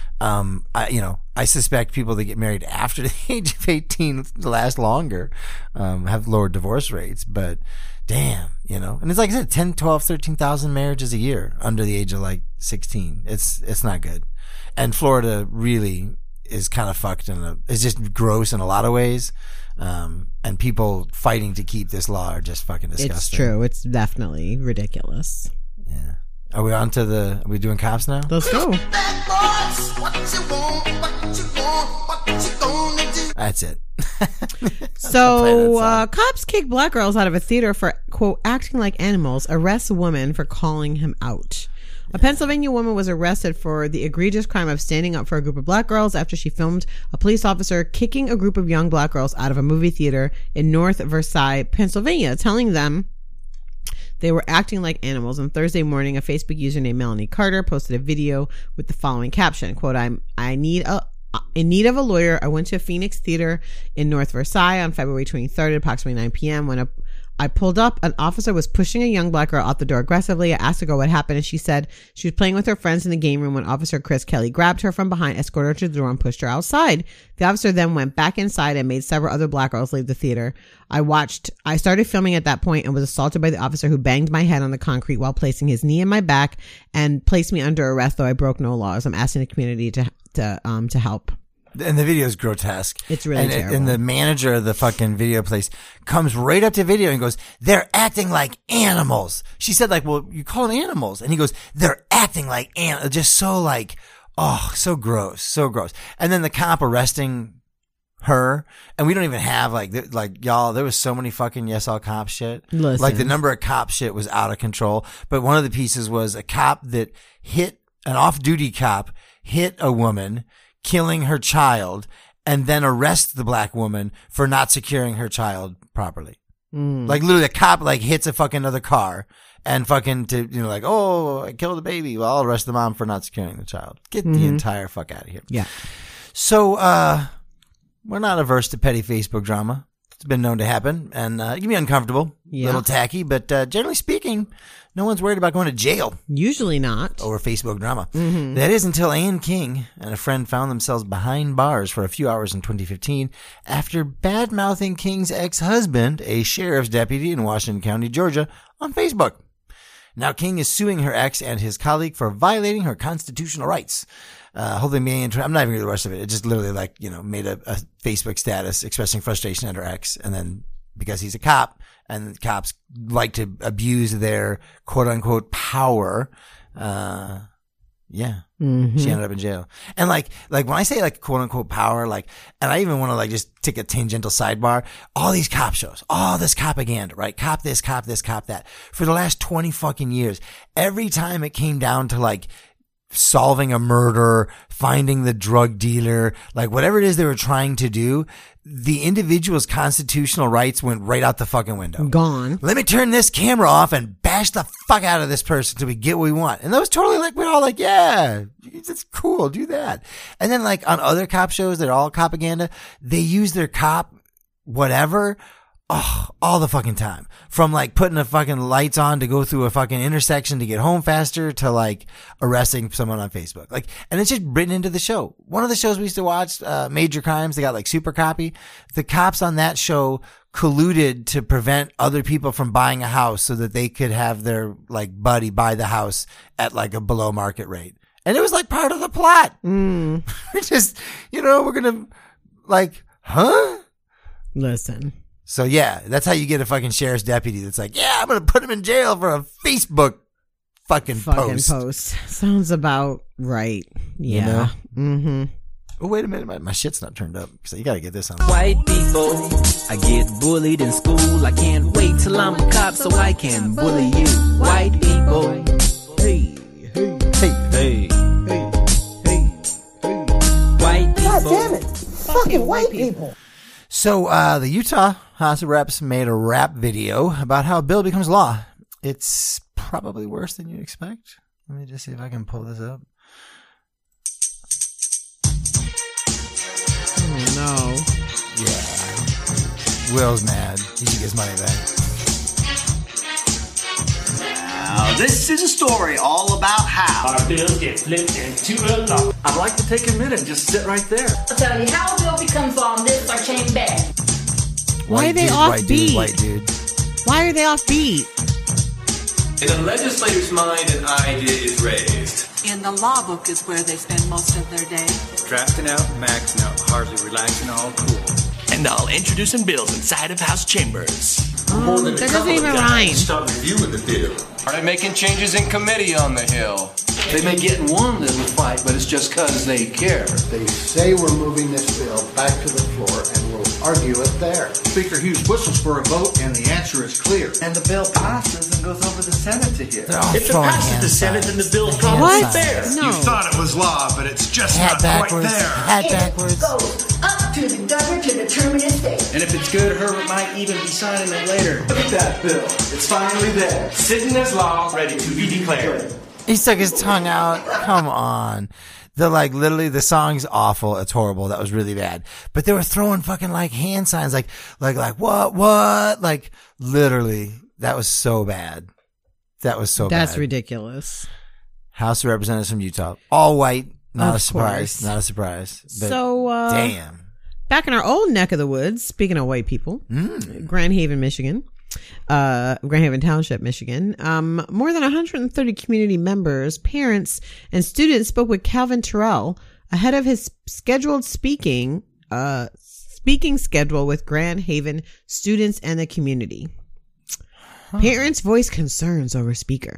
I suspect people that get married after the age of 18 last longer, have lower divorce rates, but damn, and it's like I said, 10, 12, 13,000 marriages a year under the age of like 16. It's not good. And Florida really is kind of fucked it's just gross in a lot of ways. And people fighting to keep this law are just fucking disgusting. It's true. It's definitely ridiculous. Yeah. Are we doing cops now? Let's go. That's it. So, cops kick black girls out of a theater for, quote, acting like animals, arrests a woman for calling him out. A Pennsylvania woman was arrested for the egregious crime of standing up for a group of black girls after she filmed a police officer kicking a group of young black girls out of a movie theater in North Versailles, Pennsylvania, telling them they were acting like animals. On Thursday morning, a Facebook user named Melanie Carter posted a video with the following caption, quote, in need of a lawyer. I went to a Phoenix theater in North Versailles on February 23rd at approximately 9 p.m. When I pulled up, an officer was pushing a young black girl out the door aggressively. I asked the girl what happened, and she said she was playing with her friends in the game room when Officer Chris Kelly grabbed her from behind, escorted her to the door, and pushed her outside. The officer then went back inside and made several other black girls leave the theater. I started filming at that point and was assaulted by the officer, who banged my head on the concrete while placing his knee in my back and placed me under arrest, though I broke no laws. I'm asking the community to help. And the video is grotesque. It's really terrible. And the manager of the fucking video place comes right up to video and goes, they're acting like animals. She said, like, well, you call them animals. And he goes, they're acting like animals. Just so like, oh, so gross, so gross. And then the cop arresting her. And we don't even have like y'all, there was so many fucking yes, all cop shit. Listen. Like the number of cop shit was out of control. But one of the pieces was a cop that hit an off-duty cop, hit a woman, killing her child, and then arrest the black woman for not securing her child properly. Like literally a cop like hits a fucking other car and fucking like, oh, I killed a baby. Well, I'll arrest the mom for not securing the child. Get the entire fuck out of here. Yeah. So, we're not averse to petty Facebook drama. It's been known to happen, and it can be uncomfortable, a little tacky, but generally speaking, no one's worried about going to jail. Usually not. Over Facebook drama. That is until Ann King and a friend found themselves behind bars for a few hours in 2015 after bad-mouthing King's ex-husband, a sheriff's deputy in Washington County, Georgia, on Facebook. Now King is suing her ex and his colleague for violating her constitutional rights. Holding me, I'm not even going to the rest of it. It just literally made a Facebook status expressing frustration at her ex. And then because he's a cop and cops like to abuse their quote unquote power, she ended up in jail. And like when I say like quote unquote power, and I even want to just take a tangential sidebar, all these cop shows, all this propaganda, right? Cop this, cop that. For the last 20 fucking years, every time it came down to solving a murder, finding the drug dealer, whatever it is they were trying to do, the individual's constitutional rights went right out the fucking window. Gone. Let me turn this camera off and bash the fuck out of this person till we get what we want. And that was totally we're all yeah, it's cool, do that. And then on other cop shows that are all propaganda, they use their cop whatever all the fucking time. From putting the fucking lights on to go through a fucking intersection to get home faster to arresting someone on Facebook. And it's just written into the show. One of the shows we used to watch, Major Crimes, they got Super Copy. The cops on that show colluded to prevent other people from buying a house so that they could have their buddy buy the house at a below market rate. And it was part of the plot. We're just, we're gonna huh? Listen. So yeah, that's how you get a fucking sheriff's deputy that's like, yeah, I'm going to put him in jail for a Facebook fucking post. Sounds about right. Yeah. Mm-hmm. Oh, wait a minute. My shit's not turned up. So you got to get this on. White people, I get bullied in school. I can't wait till I'm a cop so I can bully you. White people. Hey, hey, hey, hey, hey, hey, hey. White people. God damn it. Fucking white people. So the Utah House of Reps made a rap video about how a bill becomes law. It's probably worse than you'd expect. Let me just see if I can pull this up. Oh, no. Yeah. Will's mad. He should get his money back. Now, this is a story all about how our bills get flipped into a law. I'd like to take a minute and just sit right there. I'll tell you how a bill becomes law on this or change back. Why are they offbeat? White dude. Why are they offbeat? In the legislator's mind, an idea is raised. In the law book is where they spend most of their day. Drafting out, maxing out, hardly relaxing, all cool. And all introducing bills inside of House chambers. That doesn't even rhyme. Start reviewing the bill. Are they making changes in committee on the Hill? They may get in one little fight, but it's just because they care. They say we're moving this bill back to the floor and we'll argue it there. Speaker Hughes whistles for a vote and the answer is clear. And the bill passes and goes over the Senate to hear. If it passes the Senate, then the bill's probably there. No. You thought it was law, but it's just not quite there. Hat backwards. It goes up to the governor to determine its date. And if it's good, Herbert might even be signing it later. Look at that bill. It's finally there. Sitting as law, ready to be declared. He stuck his tongue out. Come on. They're like, literally, the song's awful. It's horrible. That was really bad. But they were throwing fucking like hand signs, like, what? Like, literally, that was so bad. That was so bad. That's ridiculous. House of Representatives from Utah. All white. Not Of a surprise. course. Not a surprise. But So, damn. Back in our old neck of the woods, speaking of white people, Grand Haven, Michigan. Grand Haven Township, Michigan. More than 130 community members, parents, and students spoke with Calvin Terrell ahead of his scheduled speaking schedule with Grand Haven students and the community. Parents voiced concerns over speaker.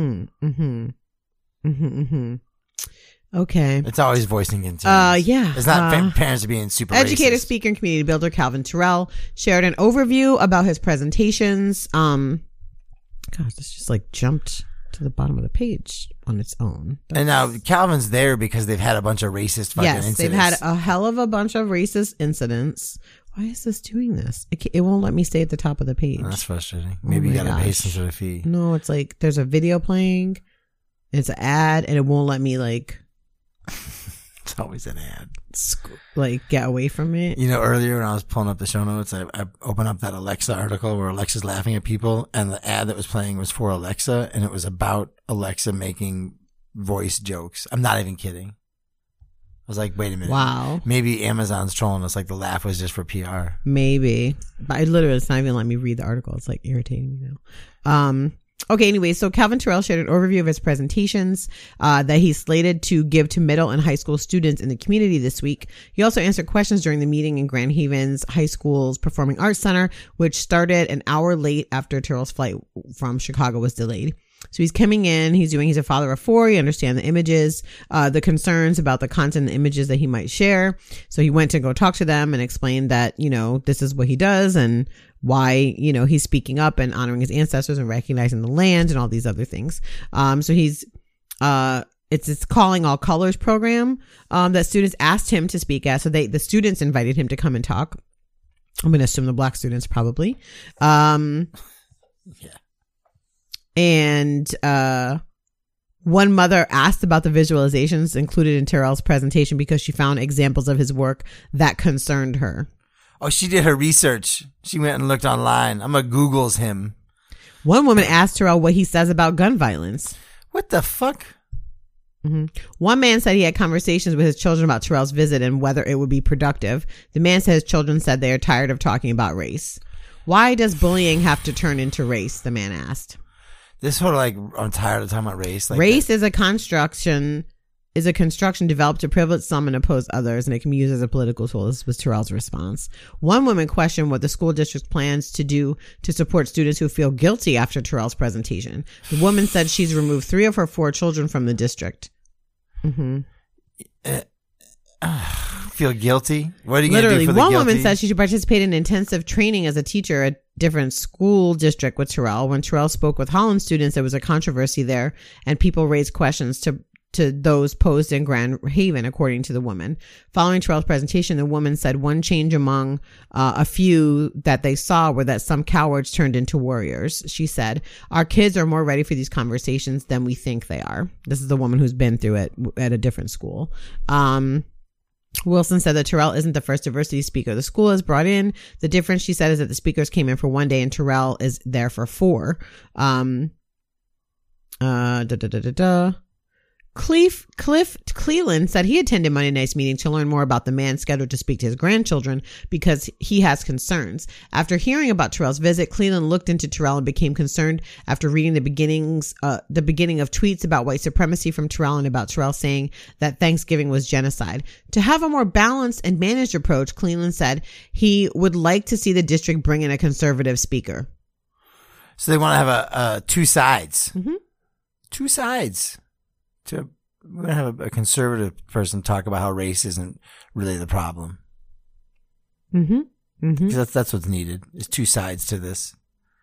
Okay. It's always voicing concerns. Yeah. It's not parents being super Educator, racist. speaker, and community builder Calvin Terrell shared an overview about his presentations. Gosh, this just like jumped to the bottom of the page on its own. And now Calvin's there because they've had a bunch of racist fucking incidents. They've had a hell of a bunch of racist incidents. Why is this doing this? It won't let me stay at the top of the page. Oh, that's frustrating. Maybe you gotta pay some sort of fee. No, it's like there's a video playing. It's an ad, and it won't let me like. It's always an ad. Like, get away from it. You know, earlier when I was pulling up the show notes, I opened up that Alexa article where Alexa's laughing at people, and the ad that was playing was for Alexa, and it was about Alexa making voice jokes. I'm not even kidding. I was like, wait a minute. Wow. Maybe Amazon's trolling us, like the laugh was just for PR. Maybe. But it's not even letting me read the article. It's like irritating me now. Okay, anyway, so Calvin Terrell shared an overview of his presentations that he's slated to give to middle and high school students in the community this week. He also answered questions during the meeting in Grand Haven's High School's Performing Arts Center, which started an hour late after Terrell's flight from Chicago was delayed. So he's coming in, he's a father of four, you understand the images, the concerns about the content and images that he might share. So he went to go talk to them and explain that, this is what he does and why, he's speaking up and honoring his ancestors and recognizing the land and all these other things. So he's, it's this Calling All Colors program, that students asked him to speak at. So the students invited him to come and talk. I'm going to assume the black students probably. Yeah. And one mother asked about the visualizations included in Terrell's presentation because she found examples of his work that concerned her. Oh, she did her research. She went and looked online. I'm going to Google's him. One woman asked Terrell what he says about gun violence. What the fuck? Mm-hmm. One man said he had conversations with his children about Terrell's visit and whether it would be productive. The man said his children said they are tired of talking about race. Why does bullying have to turn into race? The man asked. This whole I'm tired of talking about race. Race is a construction is a construction developed to privilege some and oppose others, and it can be used as a political tool. This was Terrell's response. One woman questioned what the school district plans to do to support students who feel guilty after Terrell's presentation. The woman said she's removed 3 of her 4 children from the district. Feel guilty? What are you Literally, going to do for the one guilty? woman said she should participate in intensive training as a teacher at different school district with Terrell. When Terrell spoke with Holland students, there was a controversy there, and people raised questions to those posed in Grand Haven, according to the woman. Following Terrell's presentation, the woman said one change among a few that they saw were that some cowards turned into warriors. She said, our kids are more ready for these conversations than we think they are. This is the woman who's been through it at a different school. Wilson said that Terrell isn't the first diversity speaker the school has brought in. The difference, she said, is that the speakers came in for 1 day and Terrell is there for 4. Cliff Cleland said he attended Monday night's meeting to learn more about the man scheduled to speak to his grandchildren because he has concerns. After hearing about Terrell's visit, Cleland looked into Terrell and became concerned after reading the beginning of tweets about white supremacy from Terrell and about Terrell saying that Thanksgiving was genocide. To have a more balanced and managed approach, Cleland said he would like to see the district bring in a conservative speaker. So they want to have 2 sides. Mm-hmm. 2 sides. We're going to have a conservative person talk about how race isn't really the problem. Because that's what's needed. Is 2 sides to this.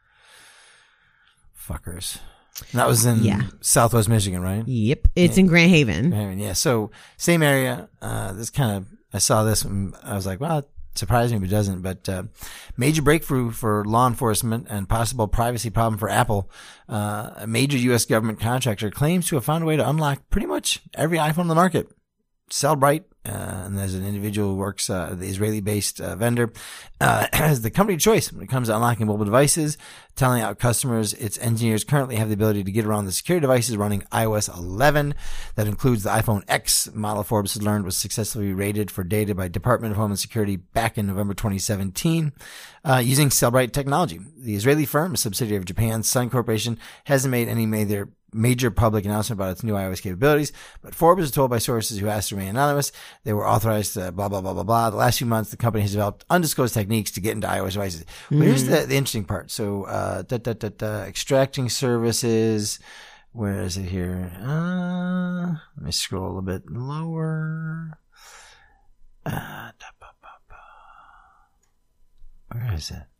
Fuckers. And that was in Southwest Michigan, right? Yep. It's in Grand Haven. Yeah. So same area. I saw this and I was like, well, it surprised me, but it doesn't. But major breakthrough for law enforcement and possible privacy problem for Apple. A major U.S. government contractor claims to have found a way to unlock pretty much every iPhone on the market. Cellbrite, and there's an individual who works, the Israeli-based vendor, has the company choice when it comes to unlocking mobile devices, telling out customers its engineers currently have the ability to get around the security devices running iOS 11. That includes the iPhone X model. Forbes has learned was successfully rated for data by Department of Homeland Security back in November 2017, using Cellbrite technology. The Israeli firm, a subsidiary of Japan's Sun Corporation, hasn't made any major public announcement about its new iOS capabilities, but Forbes was told by sources who asked to remain anonymous they were authorized to blah, blah, blah, blah, blah. The last few months, the company has developed undisclosed techniques to get into iOS devices. Well, here's the interesting part. So, extracting services. Where is it here? Let me scroll a little bit lower. Where is it?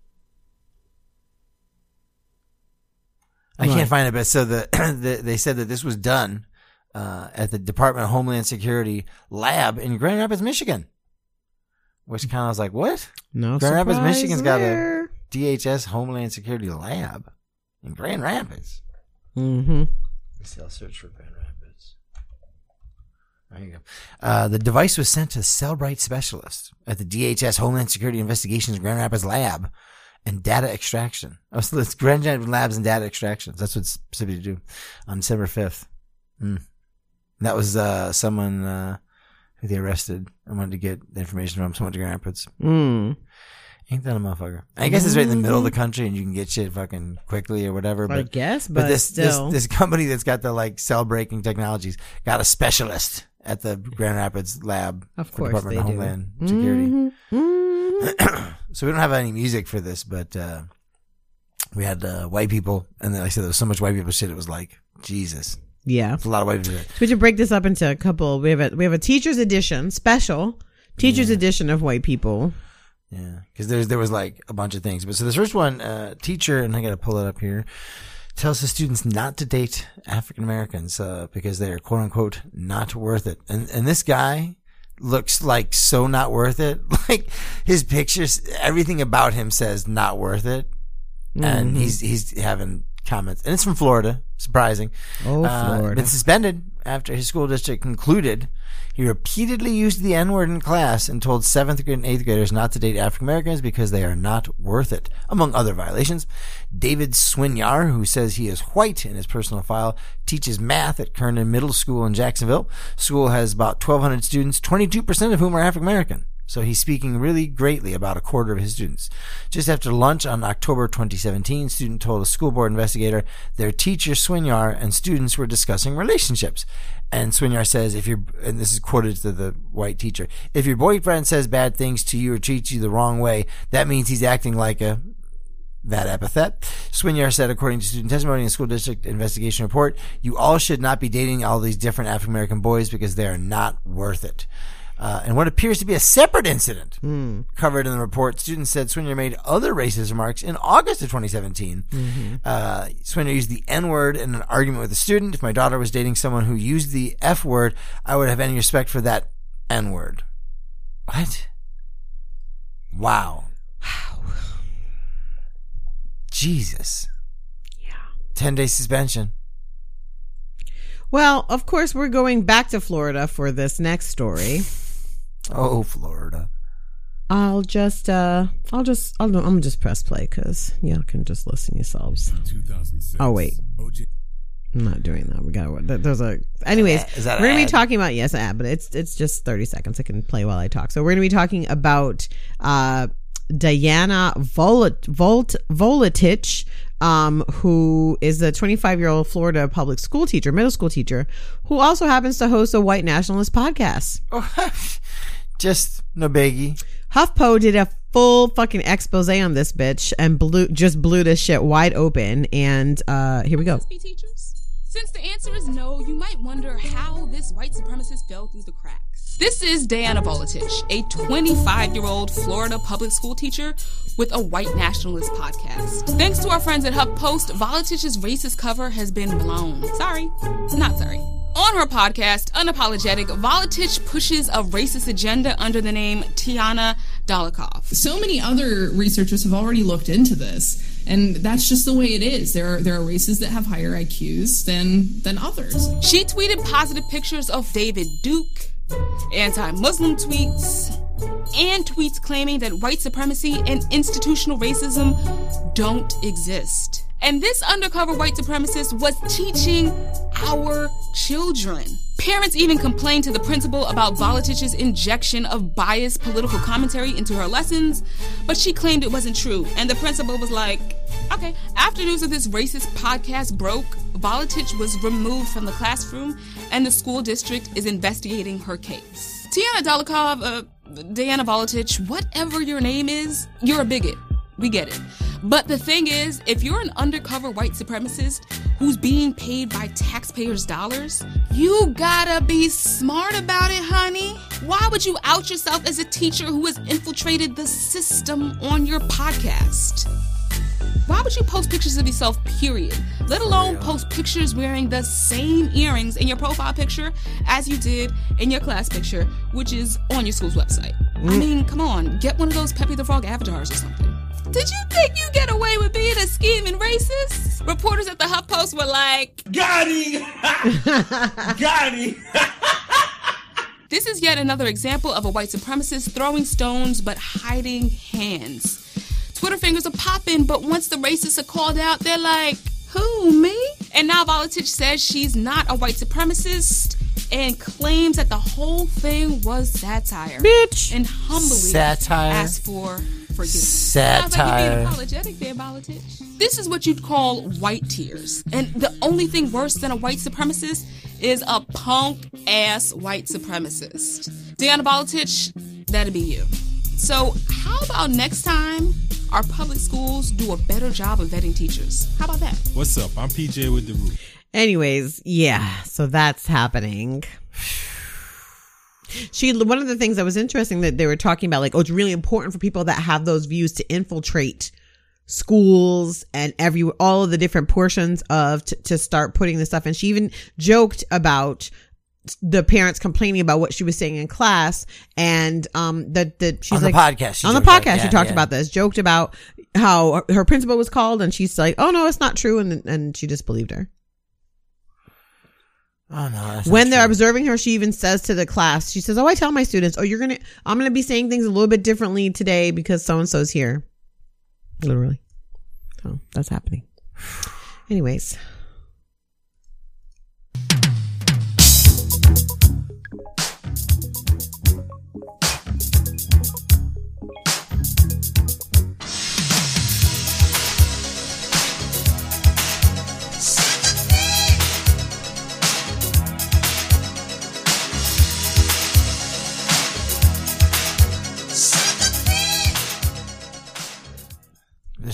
I can't find it, but so they said that this was done at the Department of Homeland Security lab in Grand Rapids, Michigan. Which kind of was like, what? No, Grand Rapids, surprise Michigan's got there. a DHS Homeland Security lab in Grand Rapids. Mm-hmm. I'll search for Grand Rapids. There you go. The device was sent to Cellbrite specialists at the DHS Homeland Security Investigations Grand Rapids lab. And data extraction. Oh, so it's Grand Rapids Labs and data extractions. That's what it's specifically to do on December 5th. That was someone who they arrested and wanted to get the information from someone to Grand Rapids. Ain't that a motherfucker? I guess it's right in the middle of the country and you can get shit fucking quickly or whatever. I guess, but this company that's got the like cell breaking technologies got a specialist at the Grand Rapids lab. Of course, Department of Homeland Security. So we don't have any music for this, but we had white people, and like I said, there was so much white people shit. It was like Jesus. Yeah, it's a lot of white people. So we should break this up into a couple. We have a teachers edition, special teachers edition of white people. Yeah, because there was like a bunch of things. But so this first one, teacher, and I got to pull it up here, tells the students not to date African Americans because they are quote unquote not worth it. And this guy looks like so not worth it. Like his pictures, everything about him says not worth it. And he's having comments, and it's from Florida. Surprising. Oh, Florida. Been suspended after his school district concluded he repeatedly used the N-word in class and told 7th grade and 8th graders not to date African Americans because they are not worth it, among other violations. David Swinyar, who says he is white in his personal file, teaches math at Kernan Middle School in Jacksonville. School has about 1,200 students, 22% of whom are African American. So he's speaking really greatly about a quarter of his students. Just after lunch on October 2017, student told a school board investigator their teacher, Swinyar, and students were discussing relationships. And Swinyar says, and this is quoted to the white teacher, if your boyfriend says bad things to you or treats you the wrong way, that means he's acting like that epithet. Swinyar said, according to student testimony in the school district investigation report, you all should not be dating all these different African-American boys because they are not worth it. And what appears to be a separate incident covered in the report, students said Swinyar made other racist remarks in August of 2017. Swinyar used the N-word in an argument with a student. If my daughter was dating someone who used the F-word, I would have any respect for that N-word. What? Wow. Jesus. Yeah. 10-day suspension. Well, of course, we're going back to Florida for this next story. Oh, Florida. I'm just press play because y'all can just listen yourselves. 2006. Oh, wait. I'm not doing that. Anyways, we're going to be talking about, yes, an ad, but it's just 30 seconds. I can play while I talk. So we're going to be talking about, Diana Voletich, who is a 25-year-old Florida public school teacher, middle school teacher, who also happens to host a white nationalist podcast. Just no biggie. HuffPo did a full fucking expose on this bitch and blew this shit wide open. And here we go. Since the answer is no, you might wonder how this white supremacist fell through the cracks. This is Diana Voletich, a 25-year-old Florida public school teacher with a white nationalist podcast. Thanks to our friends at HuffPost, Voletich's racist cover has been blown. Sorry, not sorry. On her podcast, Unapologetic, Voletich pushes a racist agenda under the name Tiana Dolokhov. So many other researchers have already looked into this, and that's just the way it is. There are races that have higher IQs than others. She tweeted positive pictures of David Duke, anti-Muslim tweets, and tweets claiming that white supremacy and institutional racism don't exist. And this undercover white supremacist was teaching our children. Parents even complained to the principal about Voletich's injection of biased political commentary into her lessons, but she claimed it wasn't true. And the principal was like, okay. After news of this racist podcast broke, Voletich was removed from the classroom, and the school district is investigating her case. Tiana Dolokhov, Diana Voletich, whatever your name is, you're a bigot. We get it. But the thing is, if you're an undercover white supremacist who's being paid by taxpayers' dollars, you gotta be smart about it, honey. Why would you out yourself as a teacher who has infiltrated the system on your podcast? Why would you post pictures of yourself, period? Let alone post pictures wearing the same earrings in your profile picture as you did in your class picture, which is on your school's website. I mean, come on, get one of those Pepe the Frog avatars or something. Did you think you get away with being a scheming racist? Reporters at the HuffPost were like, got him! Got him! This is yet another example of a white supremacist throwing stones but hiding hands. Twitter fingers are popping, but once the racists are called out, they're like, who, me? And now Voletich says she's not a white supremacist and claims that the whole thing was satire. Bitch! And humbly asked for forgiveness. Satire. Sounds like you're being apologetic there, Voletich. This is what you'd call white tears. And the only thing worse than a white supremacist is a punk-ass white supremacist. Diana Voletich, that'd be you. So how about next time our public schools do a better job of vetting teachers? How about that? What's up? I'm PJ with The Root. Anyways, yeah, so that's happening. One of the things that was interesting that they were talking about, like, oh, it's really important for people that have those views to infiltrate schools and all of the different portions of to start putting this stuff. And she even joked about the parents complaining about what she was saying in class, and that she's on like, the podcast. On the podcast, she talked about this, joked about how her principal was called, and she's like, "Oh no, it's not true," and she just believed her. Oh no! When they're observing her, she even says to the class, she says, "Oh, I tell my students, I'm gonna be saying things a little bit differently today because so and so's here." Literally. So that's happening. Anyways.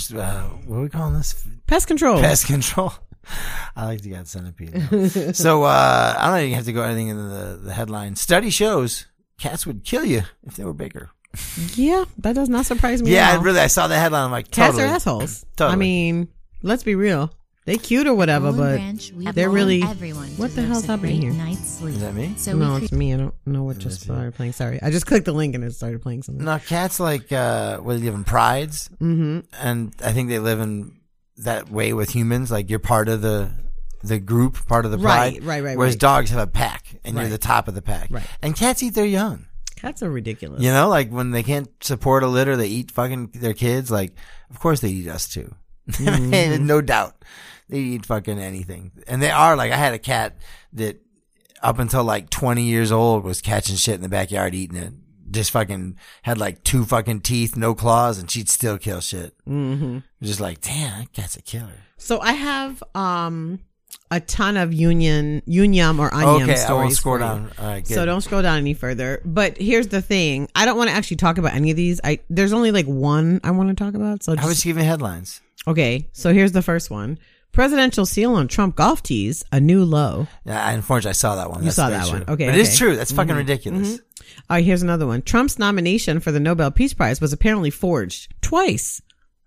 what are we calling this? Pest control. Pest control. I like the cat centipede. So, I don't even have to go anything into the headline. Study shows cats would kill you if they were bigger. Yeah, that does not surprise me. Yeah, at all. I saw the headline. I'm like, cats totally. are assholes. Totally. I mean, let's be real. They cute or whatever, but they're really. What the hell's happening here? Is that me? No, it's me. I don't know what just started playing. Sorry, I just clicked the link and it started playing something. No, cats like they live in prides, and I think they live in that way with humans. Like you're part of the group, part of the pride. Right. Whereas dogs have a pack, and you're the top of the pack. Right. And cats eat their young. Cats are ridiculous. You know, like when they can't support a litter, they eat fucking their kids. Like, of course they eat us too. No doubt. They eat fucking anything. And they are like, I had a cat that up until like 20 years old was catching shit in the backyard, eating it. Just fucking had like 2 fucking teeth, no claws, and she'd still kill shit. Just like, damn, that cat's a killer. So I have, a ton of Yunyum or Onion stories. I won't scroll down. All right, good. So don't scroll down any further. But here's the thing. I don't want to actually talk about any of these. There's only like one I want to talk about. So I was giving headlines. Okay. So here's the first one. Presidential seal on Trump golf tees, a new low. Yeah, unfortunately, I saw that one. You saw that one. Okay. But it is true. That's fucking ridiculous. All right, here's another one. Trump's nomination for the Nobel Peace Prize was apparently forged twice.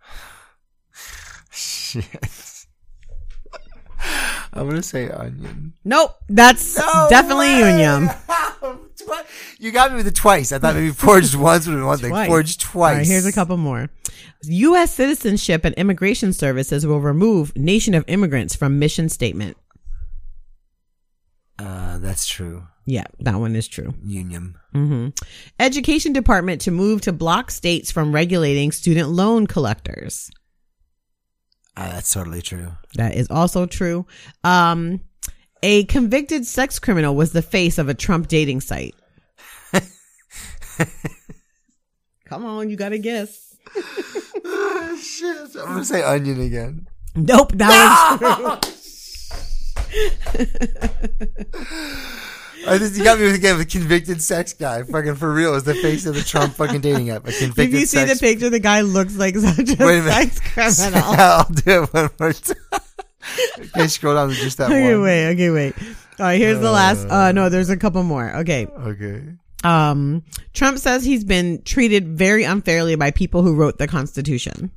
Shit. I'm going to say onion. Nope. That's definitely Yunyum. You got me with the twice. I thought maybe forged once would be one thing. Forged twice. All right, here's a couple more. U.S. Citizenship and Immigration Services will remove Nation of Immigrants from mission statement. That's true. Yeah, that one is true. Union. Education Department to move to block states from regulating student loan collectors. That's totally true. That is also true. A convicted sex criminal was the face of a Trump dating site. Come on, you gotta guess. Shit. I'm gonna say onion again. Nope, that one's true. You got me again with a convicted sex guy. Fucking for real, is the face of the Trump fucking dating app. A convicted If you see the picture, the guy looks like such a sex criminal. I'll do it one more time. Okay, scroll down to just that one. Okay, wait. All right, here's the last. No, there's a couple more. Okay. Trump says he's been treated very unfairly by people who wrote the Constitution.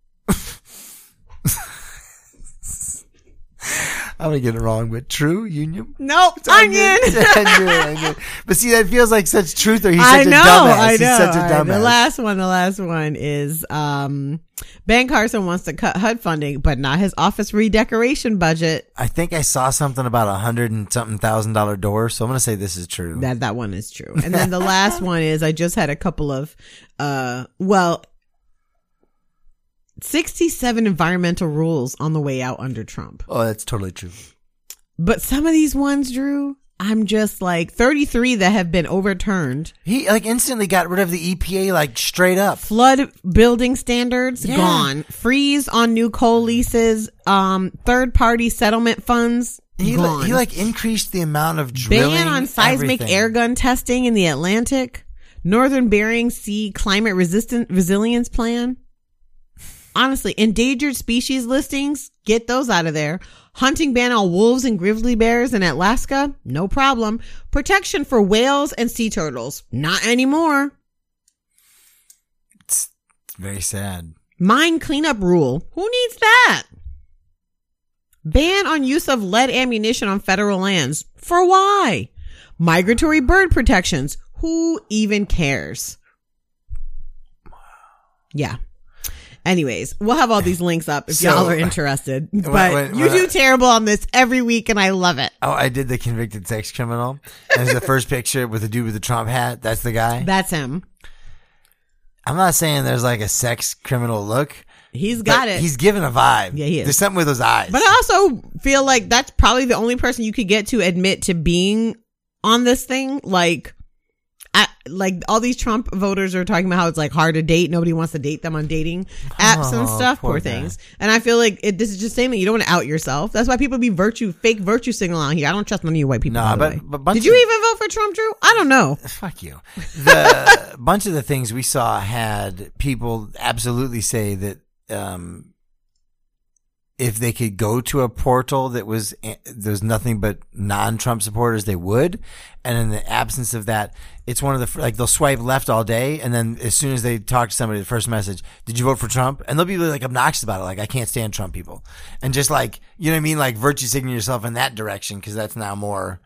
I'm gonna get it wrong, but true union. Nope, onion. But see, that feels like such truth. Or he's I such a dumbass. know. He's such a dumbass. The last one is Ben Carson wants to cut HUD funding, but not his office redecoration budget. I think I saw something about $100 and something $1,000 door, so I'm gonna say this is true. That one is true. And then the last one is I just had a couple of 67 environmental rules on the way out under Trump. Oh, that's totally true. But some of these ones, Drew, I'm just like 33 that have been overturned. He like instantly got rid of the EPA, like straight up. Flood building standards gone. Freeze on new coal leases. Third party settlement funds gone. He like increased the amount of drilling. Ban on seismic air gun testing in the Atlantic. Northern Bering Sea climate resilience plan. Honestly, endangered species listings, get those out of there. Hunting ban on wolves and grizzly bears in Alaska, no problem. Protection for whales and sea turtles, not anymore. It's very sad. Mine cleanup rule, who needs that? Ban on use of lead ammunition on federal lands, for why? Migratory bird protections, who even cares? Yeah. Anyways, we'll have all these links up if y'all are interested. But you do terrible on this every week, and I love it. Oh, I did the convicted sex criminal. And it's the first picture with the dude with the Trump hat. That's the guy. That's him. I'm not saying there's like a sex criminal look. He's got it. He's giving a vibe. Yeah, he is. There's something with those eyes. But I also feel like that's probably the only person you could get to admit to being on this thing. Like all these Trump voters are talking about how it's like hard to date. Nobody wants to date them on dating apps and stuff. Poor things. And I feel like this is just saying that you don't want to out yourself. That's why people be fake virtue signaling here. I don't trust none of you white people. No, but did you even vote for Trump, Drew? I don't know. Fuck you. The bunch of the things we saw had people absolutely say that if they could go to a portal that there's nothing but non-Trump supporters, they would. And in the absence of that, it's one of the, like, they'll swipe left all day. And then as soon as they talk to somebody, the first message, did you vote for Trump? And they'll be really, like, obnoxious about it. Like, I can't stand Trump people. And just like, you know what I mean? Like virtue signaling yourself in that direction. Cause that's now more,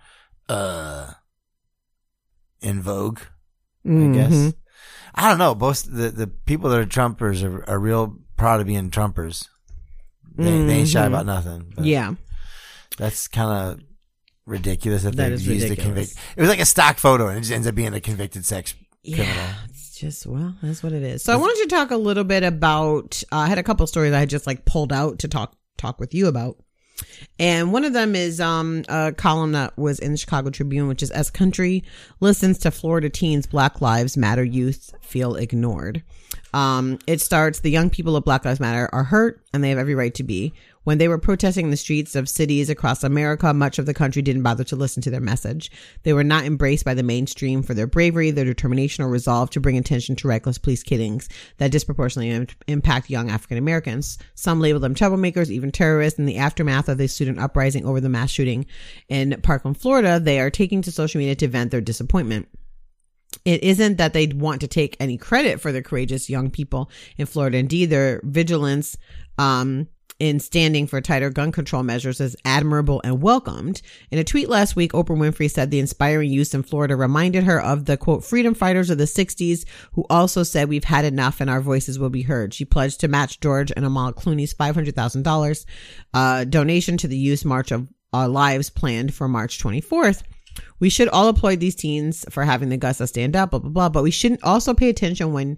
in vogue, I guess. I don't know. Both the people that are Trumpers are real proud of being Trumpers. They ain't shy about nothing. Yeah. That's kind of ridiculous if That they've is used ridiculous. it was like a stock photo and it just ends up being a convicted sex criminal. It's just, well, that's what it is. So I wanted to talk a little bit about, I had a couple of stories I had just like pulled out to talk with you about. And one of them is a column that was in the Chicago Tribune, which is As Country Listens to Florida Teens, Black Lives Matter Youth Feel Ignored. It starts, the young people of Black Lives Matter are hurt and they have every right to be. When they were protesting in the streets of cities across America, much of the country didn't bother to listen to their message. They were not embraced by the mainstream for their bravery, their determination, or resolve to bring attention to reckless police killings that disproportionately impact young African Americans. Some label them troublemakers, even terrorists. In the aftermath of the student uprising over the mass shooting in Parkland, Florida, they are taking to social media to vent their disappointment. It isn't that they want to take any credit for the courageous young people in Florida. Indeed, their vigilance in standing for tighter gun control measures is admirable and welcomed. In a tweet last week, Oprah Winfrey said the inspiring youth in Florida reminded her of the, quote, freedom fighters of the 60s who also said we've had enough and our voices will be heard. She pledged to match George and Amal Clooney's $500,000 donation to the Youth March of Our Lives planned for March 24th. We should all applaud these teens for having the guts to stand up, blah, blah, blah. But we shouldn't also pay attention when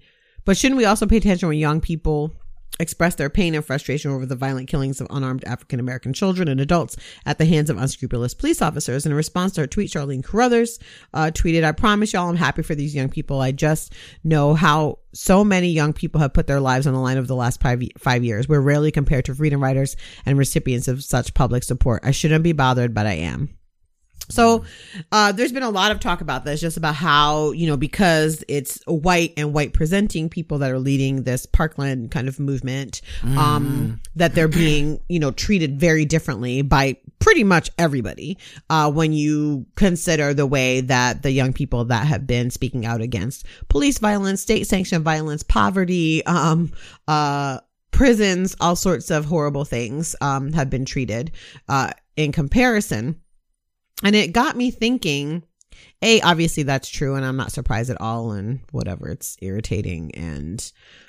young people express their pain and frustration over the violent killings of unarmed African American children and adults at the hands of unscrupulous police officers? In response to her tweet, Charlene Carruthers tweeted, I promise y'all I'm happy for these young people. I just know how so many young people have put their lives on the line over the last 5 years. We're rarely compared to freedom riders and recipients of such public support. I shouldn't be bothered, but I am. So, there's been a lot of talk about this, just about how, you know, because it's white and white presenting people that are leading this Parkland kind of movement, that they're being, you know, treated very differently by pretty much everybody, when you consider the way that the young people that have been speaking out against police violence, state sanctioned violence, poverty, prisons, all sorts of horrible things, have been treated, in comparison. And it got me thinking, obviously that's true, and I'm not surprised at all, and whatever, it's irritating, and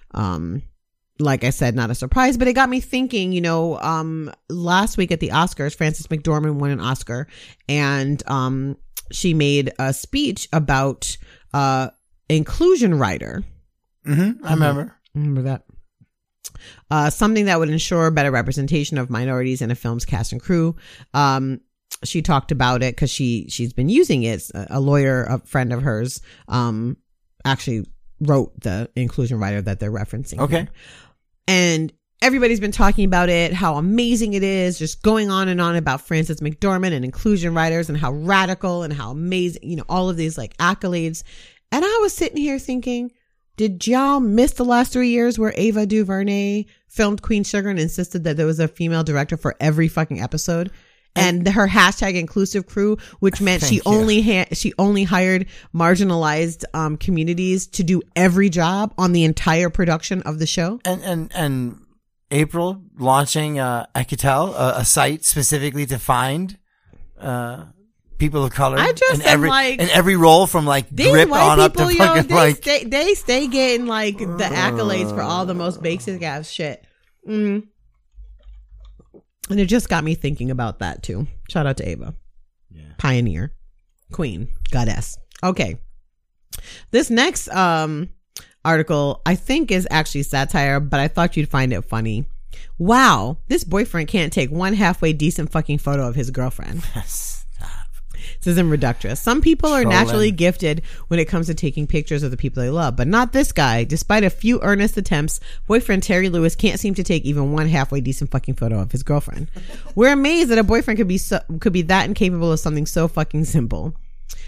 like I said, not a surprise, but it got me thinking, you know, last week at the Oscars, Frances McDormand won an Oscar, and she made a speech about inclusion rider. I remember that. Something that would ensure better representation of minorities in a film's cast and crew. She talked about it because she's been using it. A lawyer, a friend of hers, actually wrote the inclusion rider that they're referencing. Okay. Here. And everybody's been talking about it, how amazing it is, just going on and on about Frances McDormand and inclusion riders and how radical and how amazing, you know, all of these like accolades. And I was sitting here thinking, did y'all miss the last 3 years where Ava DuVernay filmed Queen Sugar and insisted that there was a female director for every fucking episode? And her hashtag inclusive crew, which meant she only hired marginalized communities to do every job on the entire production of the show. And April launching Equitel, a site specifically to find people of color. I just in every role from like drip on up to fucking like they stay getting like the accolades for all the most basic ass shit. And it just got me thinking about that too. Shout out to Ava. Yeah. Pioneer. Queen. Goddess. Okay. This next article I think is actually satire, but I thought you'd find it funny. Wow. This boyfriend can't take one halfway decent fucking photo of his girlfriend. This is in Reductress. Some people are naturally gifted when it comes to taking pictures of the people they love, but not this guy. Despite a few earnest attempts, boyfriend Terry Lewis can't seem to take even one halfway decent fucking photo of his girlfriend. We're amazed that a boyfriend could be that incapable of something so fucking simple.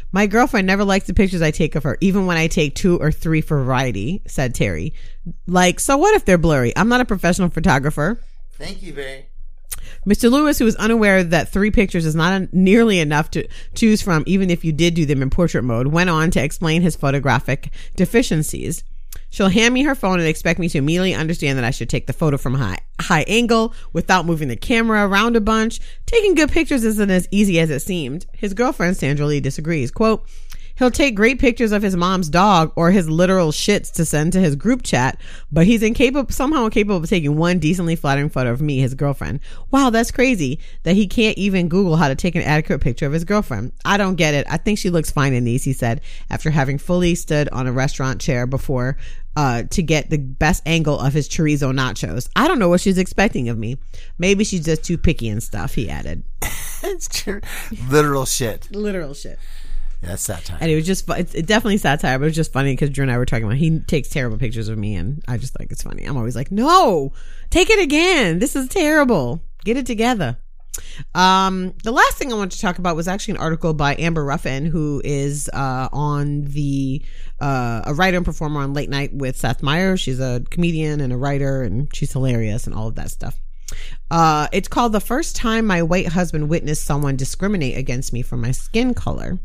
My girlfriend never likes the pictures I take of her, even when I take 2 or 3 for variety, said Terry. Like, so what if they're blurry? I'm not a professional photographer. Thank you, Barry. Mr. Lewis, who is unaware that 3 pictures is not nearly enough to choose from, even if you did do them in portrait mode, went on to explain his photographic deficiencies. She'll hand me her phone and expect me to immediately understand that I should take the photo from a high angle without moving the camera around a bunch. Taking good pictures isn't as easy as it seemed. His girlfriend, Sandra Lee, disagrees. Quote, he'll take great pictures of his mom's dog or his literal shits to send to his group chat, but he's somehow incapable of taking one decently flattering photo of me, his girlfriend. Wow, that's crazy that he can't even Google how to take an adequate picture of his girlfriend. I don't get it. I think she looks fine in these, he said, after having fully stood on a restaurant chair before to get the best angle of his chorizo nachos. I don't know what she's expecting of me. Maybe she's just too picky and stuff, he added. It's true. Literal shit. Literal shit. Yeah, that's satire. And it was just, it's definitely satire, but it was just funny because Drew and I were talking about, he takes terrible pictures of me and I just think it's funny. I'm always like, no, take it again. This is terrible. Get it together. The last thing I wanted to talk about was actually an article by Amber Ruffin, who is on the a writer and performer on Late Night with Seth Meyers. She's a comedian and a writer, and she's hilarious and all of that stuff. It's called The First Time My White Husband Witnessed Someone Discriminate Against Me for My Skin Color.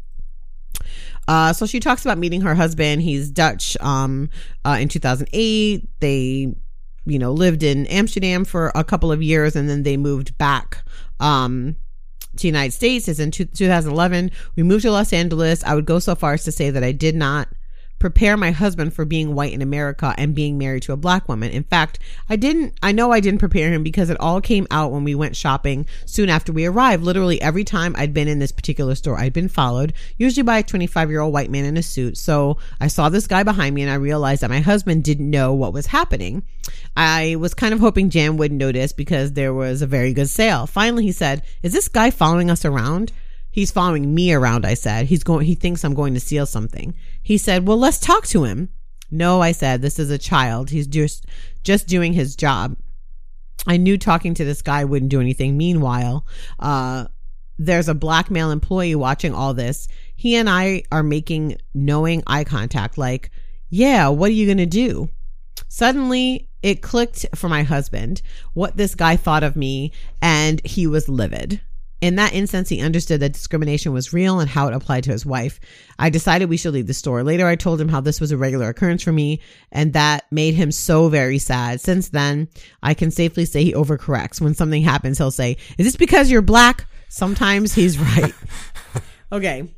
So she talks about meeting her husband. He's Dutch. In 2008, they lived in Amsterdam for a couple of years and then they moved back to the United States. Is in 2011. We moved to Los Angeles. I would go so far as to say that I did not prepare my husband for being white in America and being married to a black woman. In fact, I know I didn't prepare him because it all came out when we went shopping soon after we arrived. Literally every time I'd been in this particular store, I'd been followed, usually by a 25-year-old white man in a suit. So I saw this guy behind me and I realized that my husband didn't know what was happening. I was kind of hoping Jan wouldn't notice because there was a very good sale. Finally, he said, "Is this guy following us around?" "He's following me around," I said. He thinks I'm going to steal something. He said, "Well, let's talk to him." "No," I said, "this is a child. He's just doing his job." I knew talking to this guy wouldn't do anything. Meanwhile, there's a black male employee watching all this. He and I are making knowing eye contact like, "Yeah, what are you going to do?" Suddenly, it clicked for my husband what this guy thought of me, and he was livid. In that instance, he understood that discrimination was real and how it applied to his wife. I decided we should leave the store. Later, I told him how this was a regular occurrence for me, and that made him so very sad. Since then, I can safely say he overcorrects. When something happens, he'll say, "Is this because you're black?" Sometimes he's right. Okay.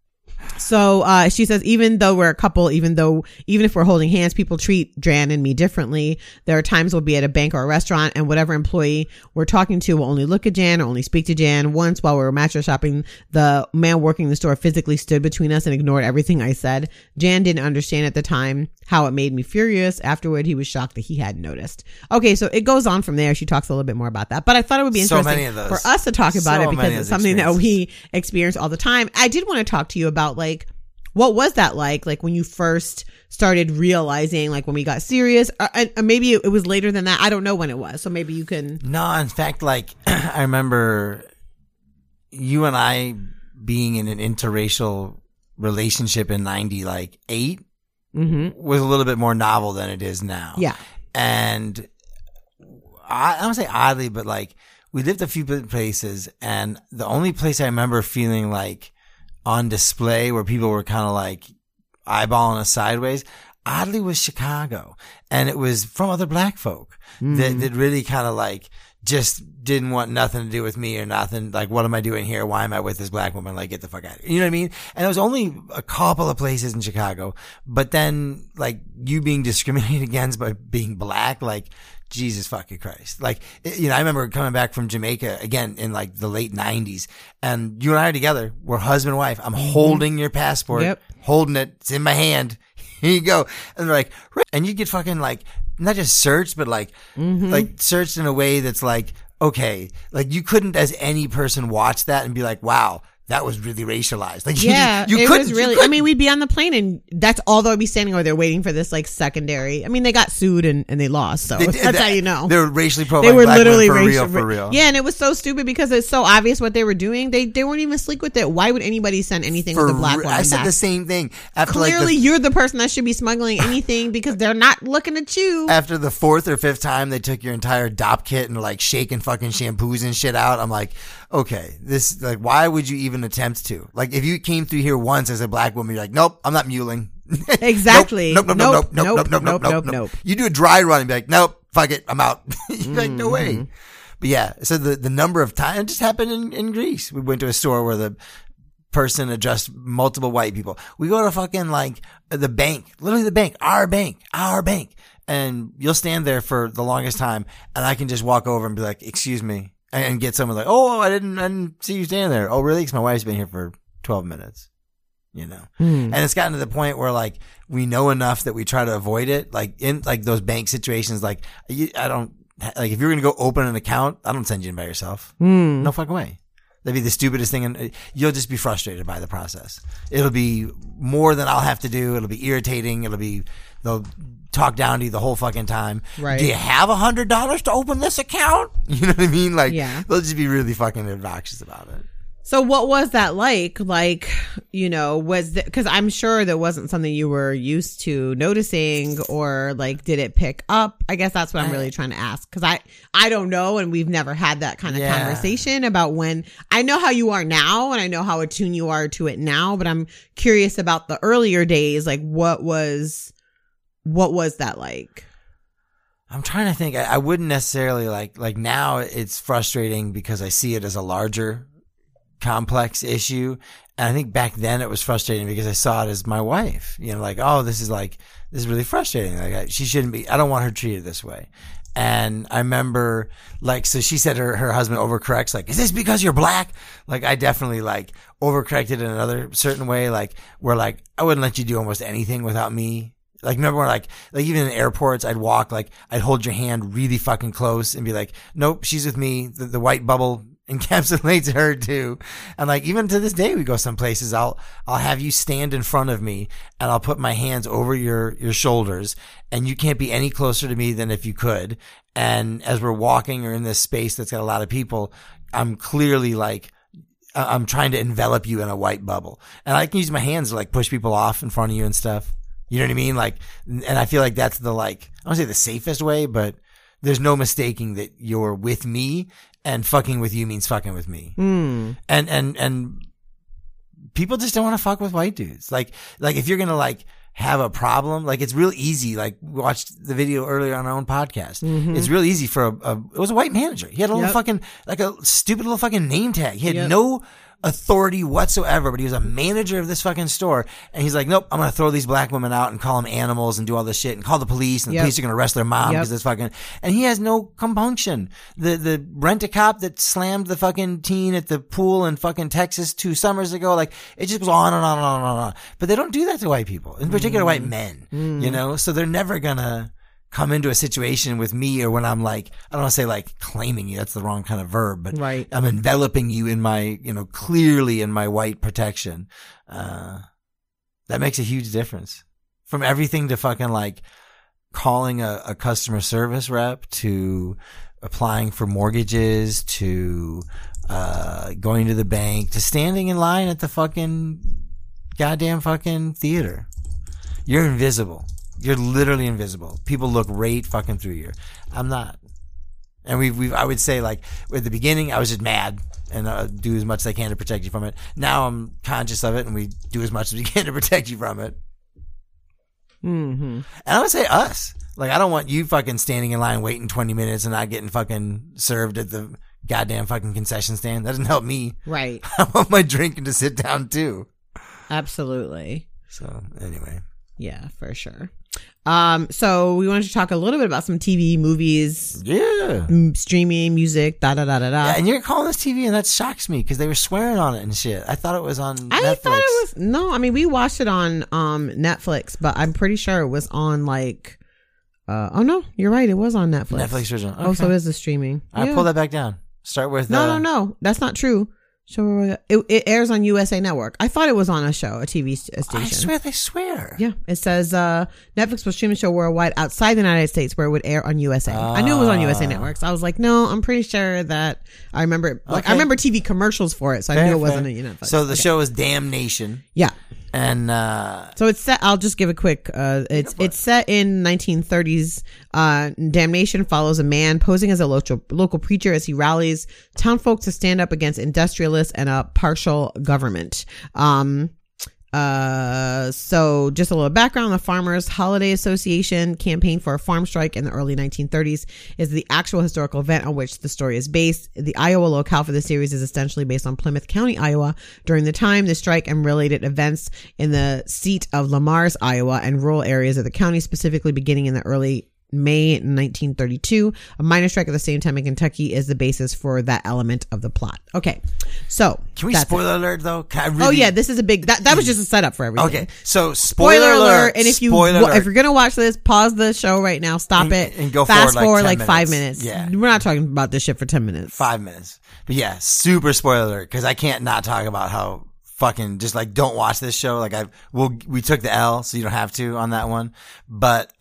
So she says, even though we're a couple, even if we're holding hands, people treat Jan and me differently. There are times we'll be at a bank or a restaurant and whatever employee we're talking to will only look at Jan or only speak to Jan. Once while we were mattress shopping, the man working the store physically stood between us and ignored everything I said. Jan didn't understand at the time how it made me furious. Afterward, he was shocked that he hadn't noticed. Okay, so it goes on from there. She talks a little bit more about that, but I thought it would be interesting for us to talk about it because it's something that we experience all the time. I did want to talk to you about like, what was that like when you first started realizing, like when we got serious, or maybe it was later than that. I don't know when it was. So maybe you can. No, in fact, like I remember you and I being in an interracial relationship in 98 was a little bit more novel than it is now. Yeah. And I don't say oddly, but like we lived a few places and the only place I remember feeling like on display where people were kind of like eyeballing us sideways, oddly was Chicago. And it was from other black folk that really kind of like just didn't want nothing to do with me or nothing. Like, what am I doing here? Why am I with this black woman? Like, get the fuck out of here. You know what I mean? And it was only a couple of places in Chicago, but then like you being discriminated against by being black, like, Jesus fucking Christ. Like, I remember coming back from Jamaica again in like the late 90s and you and I are together. We're husband and wife. I'm holding your passport, holding it. It's in my hand. Here you go. And they're like, and you get fucking like, not just searched, but like searched in a way that's like, okay, like you couldn't as any person watch that and be like, wow, that was really racialized. Like, yeah, you it couldn't, was really, I mean, we'd be on the plane and that's all they'd be standing over there waiting for this like secondary. I mean, they got sued and they lost. So that's how you know. They were racially profiling. They were black literally women for real. Yeah. And it was so stupid because it's so obvious what they were doing. They weren't even sleek with it. Why would anybody send anything with a black woman I said back? the same thing. After Clearly you're the person that should be smuggling anything because they're not looking at you. After the 4th or 5th time they took your entire DOP kit and like shaking fucking shampoos and shit out, I'm like, okay, this, like, why would you even attempt to? Like, if you came through here once as a black woman, you're like, nope, I'm not muling. Exactly. Nope. You do a dry run and be like, nope, fuck it, I'm out. You're like, no way. But yeah, so the number of times, it just happened in Greece. We went to a store where the person addressed multiple white people. We go to fucking like the bank, literally the bank, our bank. And you'll stand there for the longest time and I can just walk over and be like, excuse me. And get someone like, oh, I didn't see you standing there. Oh, really? Because my wife's been here for 12 minutes, you know? And it's gotten to the point where like, we know enough that we try to avoid it. Like in like those bank situations, like if you're going to go open an account, I don't send you in by yourself. No fucking way. That'd be the stupidest thing. And you'll just be frustrated by the process. It'll be more than I'll have to do. It'll be irritating. They'll talk down to you the whole fucking time. Right. Do you have $100 to open this account? You know what I mean? Like, they'll just be really fucking obnoxious about it. So what was that like? Like, you know, because I'm sure that wasn't something you were used to noticing, or like, did it pick up? I guess that's what I'm really trying to ask. Because I don't know. And we've never had that kind of conversation about when. I know how you are now and I know how attuned you are to it now, but I'm curious about the earlier days. Like, what was that like? I'm trying to think. I wouldn't necessarily like now it's frustrating because I see it as a larger complex issue. And I think back then it was frustrating because I saw it as my wife, you know, like, oh, this is really frustrating. Like she shouldn't be, I don't want her treated this way. And I remember like, so she said her husband overcorrects, like, is this because you're black? Like I definitely like overcorrected in another certain way. Like where like, I wouldn't let you do almost anything without me. Like, remember when like even in airports, I'd walk, like, I'd hold your hand really fucking close and be like, nope, she's with me. The white bubble encapsulates her too. And like, even to this day, we go some places, I'll have you stand in front of me and I'll put my hands over your shoulders and you can't be any closer to me than if you could. And as we're walking or in this space that's got a lot of people, I'm clearly like, I'm trying to envelop you in a white bubble. And I can use my hands to like push people off in front of you and stuff. You know what I mean? Like, and I feel like that's the like, I don't say the safest way, but there's no mistaking that you're with me and fucking with you means fucking with me. And people just don't want to fuck with white dudes. Like if you're going to like have a problem, like it's real easy. Like we watched the video earlier on our own podcast. It's real easy for it was a white manager. He had a little fucking, like a stupid little fucking name tag. He had no authority whatsoever, but he was a manager of this fucking store. And he's like, nope, I'm going to throw these black women out and call them animals and do all this shit and call the police and the police are going to arrest their mom because it's fucking, and he has no compunction. The rent-a-cop that slammed the fucking teen at the pool in fucking Texas 2 summers ago, like it just goes on and on and on and on. But they don't do that to white people, in particular white men, you know? So they're never going to come into a situation with me, or when I'm like, I don't want to say like claiming you, that's the wrong kind of verb, but I'm enveloping you in my, you know, clearly in my white protection. That makes a huge difference. From everything to fucking like calling a customer service rep, to applying for mortgages, to going to the bank, to standing in line at the fucking goddamn fucking theater. You're invisible. You're literally invisible. People look right fucking through you. I'm not. And I would say like at the beginning, I was just mad and do as much as I can to protect you from it. Now I'm conscious of it and we do as much as we can to protect you from it. And I would say us. Like, I don't want you fucking standing in line waiting 20 minutes and not getting fucking served at the goddamn fucking concession stand. That doesn't help me. Right. I want my drink and to sit down too. Absolutely. So anyway. Yeah, for sure. So we wanted to talk a little bit about some TV, movies, streaming, music, Yeah, and you're calling this TV, and that shocks me because they were swearing on it and shit. I thought it was on Netflix. I thought it was no. I mean, we watched it on Netflix, but I'm pretty sure it was on like. Oh no, you're right. It was on Netflix. Netflix original. Okay. Oh, so it is the streaming. I pull that back down. Start with no. That's not true. Show it airs on USA Network. I thought it was on a TV station. I swear they swear. Yeah, it says Netflix will stream the show worldwide outside the United States, where it would air on USA. I knew it was on USA Network, so I was like, no, I'm pretty sure that I remember. Like, I remember TV commercials for it, so I knew it wasn't a Netflix. So the show is Damnation. Yeah. And so it's set. I'll just give a quick. It's set in 1930s. Damnation follows a man posing as a local preacher as he rallies townfolk to stand up against industrialists and a partial government. So just a little background: the Farmers Holiday Association campaign for a farm strike in the early 1930s is the actual historical event on which the story is based. The Iowa locale for the series is essentially based on Plymouth County, Iowa. During the time, the strike and related events in the seat of Lamar's, Iowa, and rural areas of the county, specifically beginning in the early May 1932. A minor strike at the same time in Kentucky is the basis for that element of the plot. Okay, so can we spoiler alert though? Oh yeah, this is a big. That was just a setup for everything. Okay, so spoiler alert. And if you're gonna watch this, pause the show right now, stop it, and go fast forward like 5 minutes. Yeah, we're not talking about this shit for 10 minutes. 5 minutes, but yeah, super spoiler alert because I can't not talk about how fucking just like don't watch this show. Like we took the L, so you don't have to on that one, but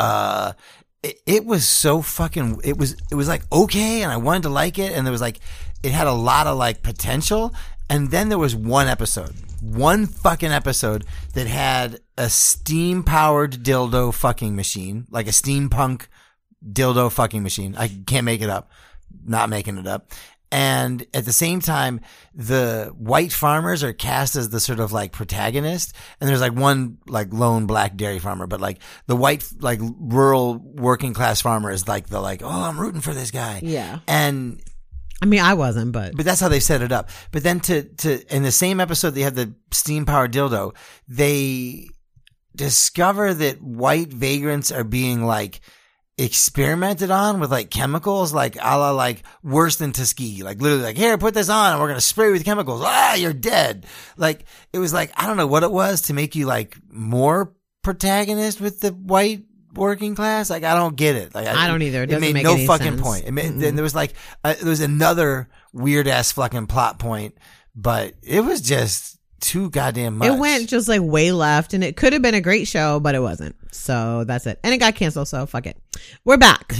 it was so fucking, it was like, okay. And I wanted to like it. And there was like, it had a lot of like potential. And then there was one fucking episode that had a steam powered dildo fucking machine, like a steampunk dildo fucking machine. I can't make it up. Not making it up. And at the same time, the white farmers are cast as the sort of like protagonist. And there's like one like lone black dairy farmer, but like the white, like rural working class farmer is like oh, I'm rooting for this guy. Yeah. And I mean, I wasn't, but that's how they set it up. But then to in the same episode, they had the steam powered dildo. They discover that white vagrants are being like experimented on with like chemicals, like a la like worse than Tuskegee, like literally like, here, put this on and we're going to spray you with chemicals. You're dead. Like it was like, I don't know what it was to make you like more protagonist with the white working class. Like I don't get it. Like I don't either. It doesn't made make no any fucking sense. point. Then there was like, there was another weird ass fucking plot point, but it was just too goddamn much. It went just like way left, and it could have been a great show, but it wasn't. So that's it. And it got canceled, so fuck it. We're back.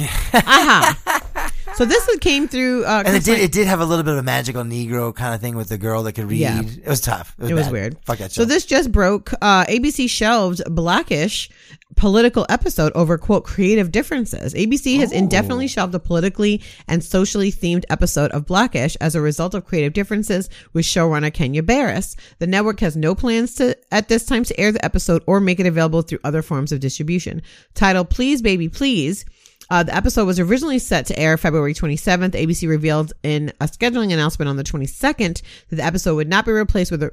So this came through and it did have a little bit of a magical Negro kind of thing with the girl that could read. Yeah. It was tough. It was weird. Fuck that show. So this just broke. ABC shelved Blackish political episode over, quote, creative differences. ABC has indefinitely shelved a politically and socially themed episode of Blackish as a result of creative differences with showrunner Kenya Barris. The network has no plans at this time to air the episode or make it available through other forms of distribution. Titled Please Baby Please, the episode was originally set to air February 27th. ABC revealed in a scheduling announcement on the 22nd that the episode would be replaced with a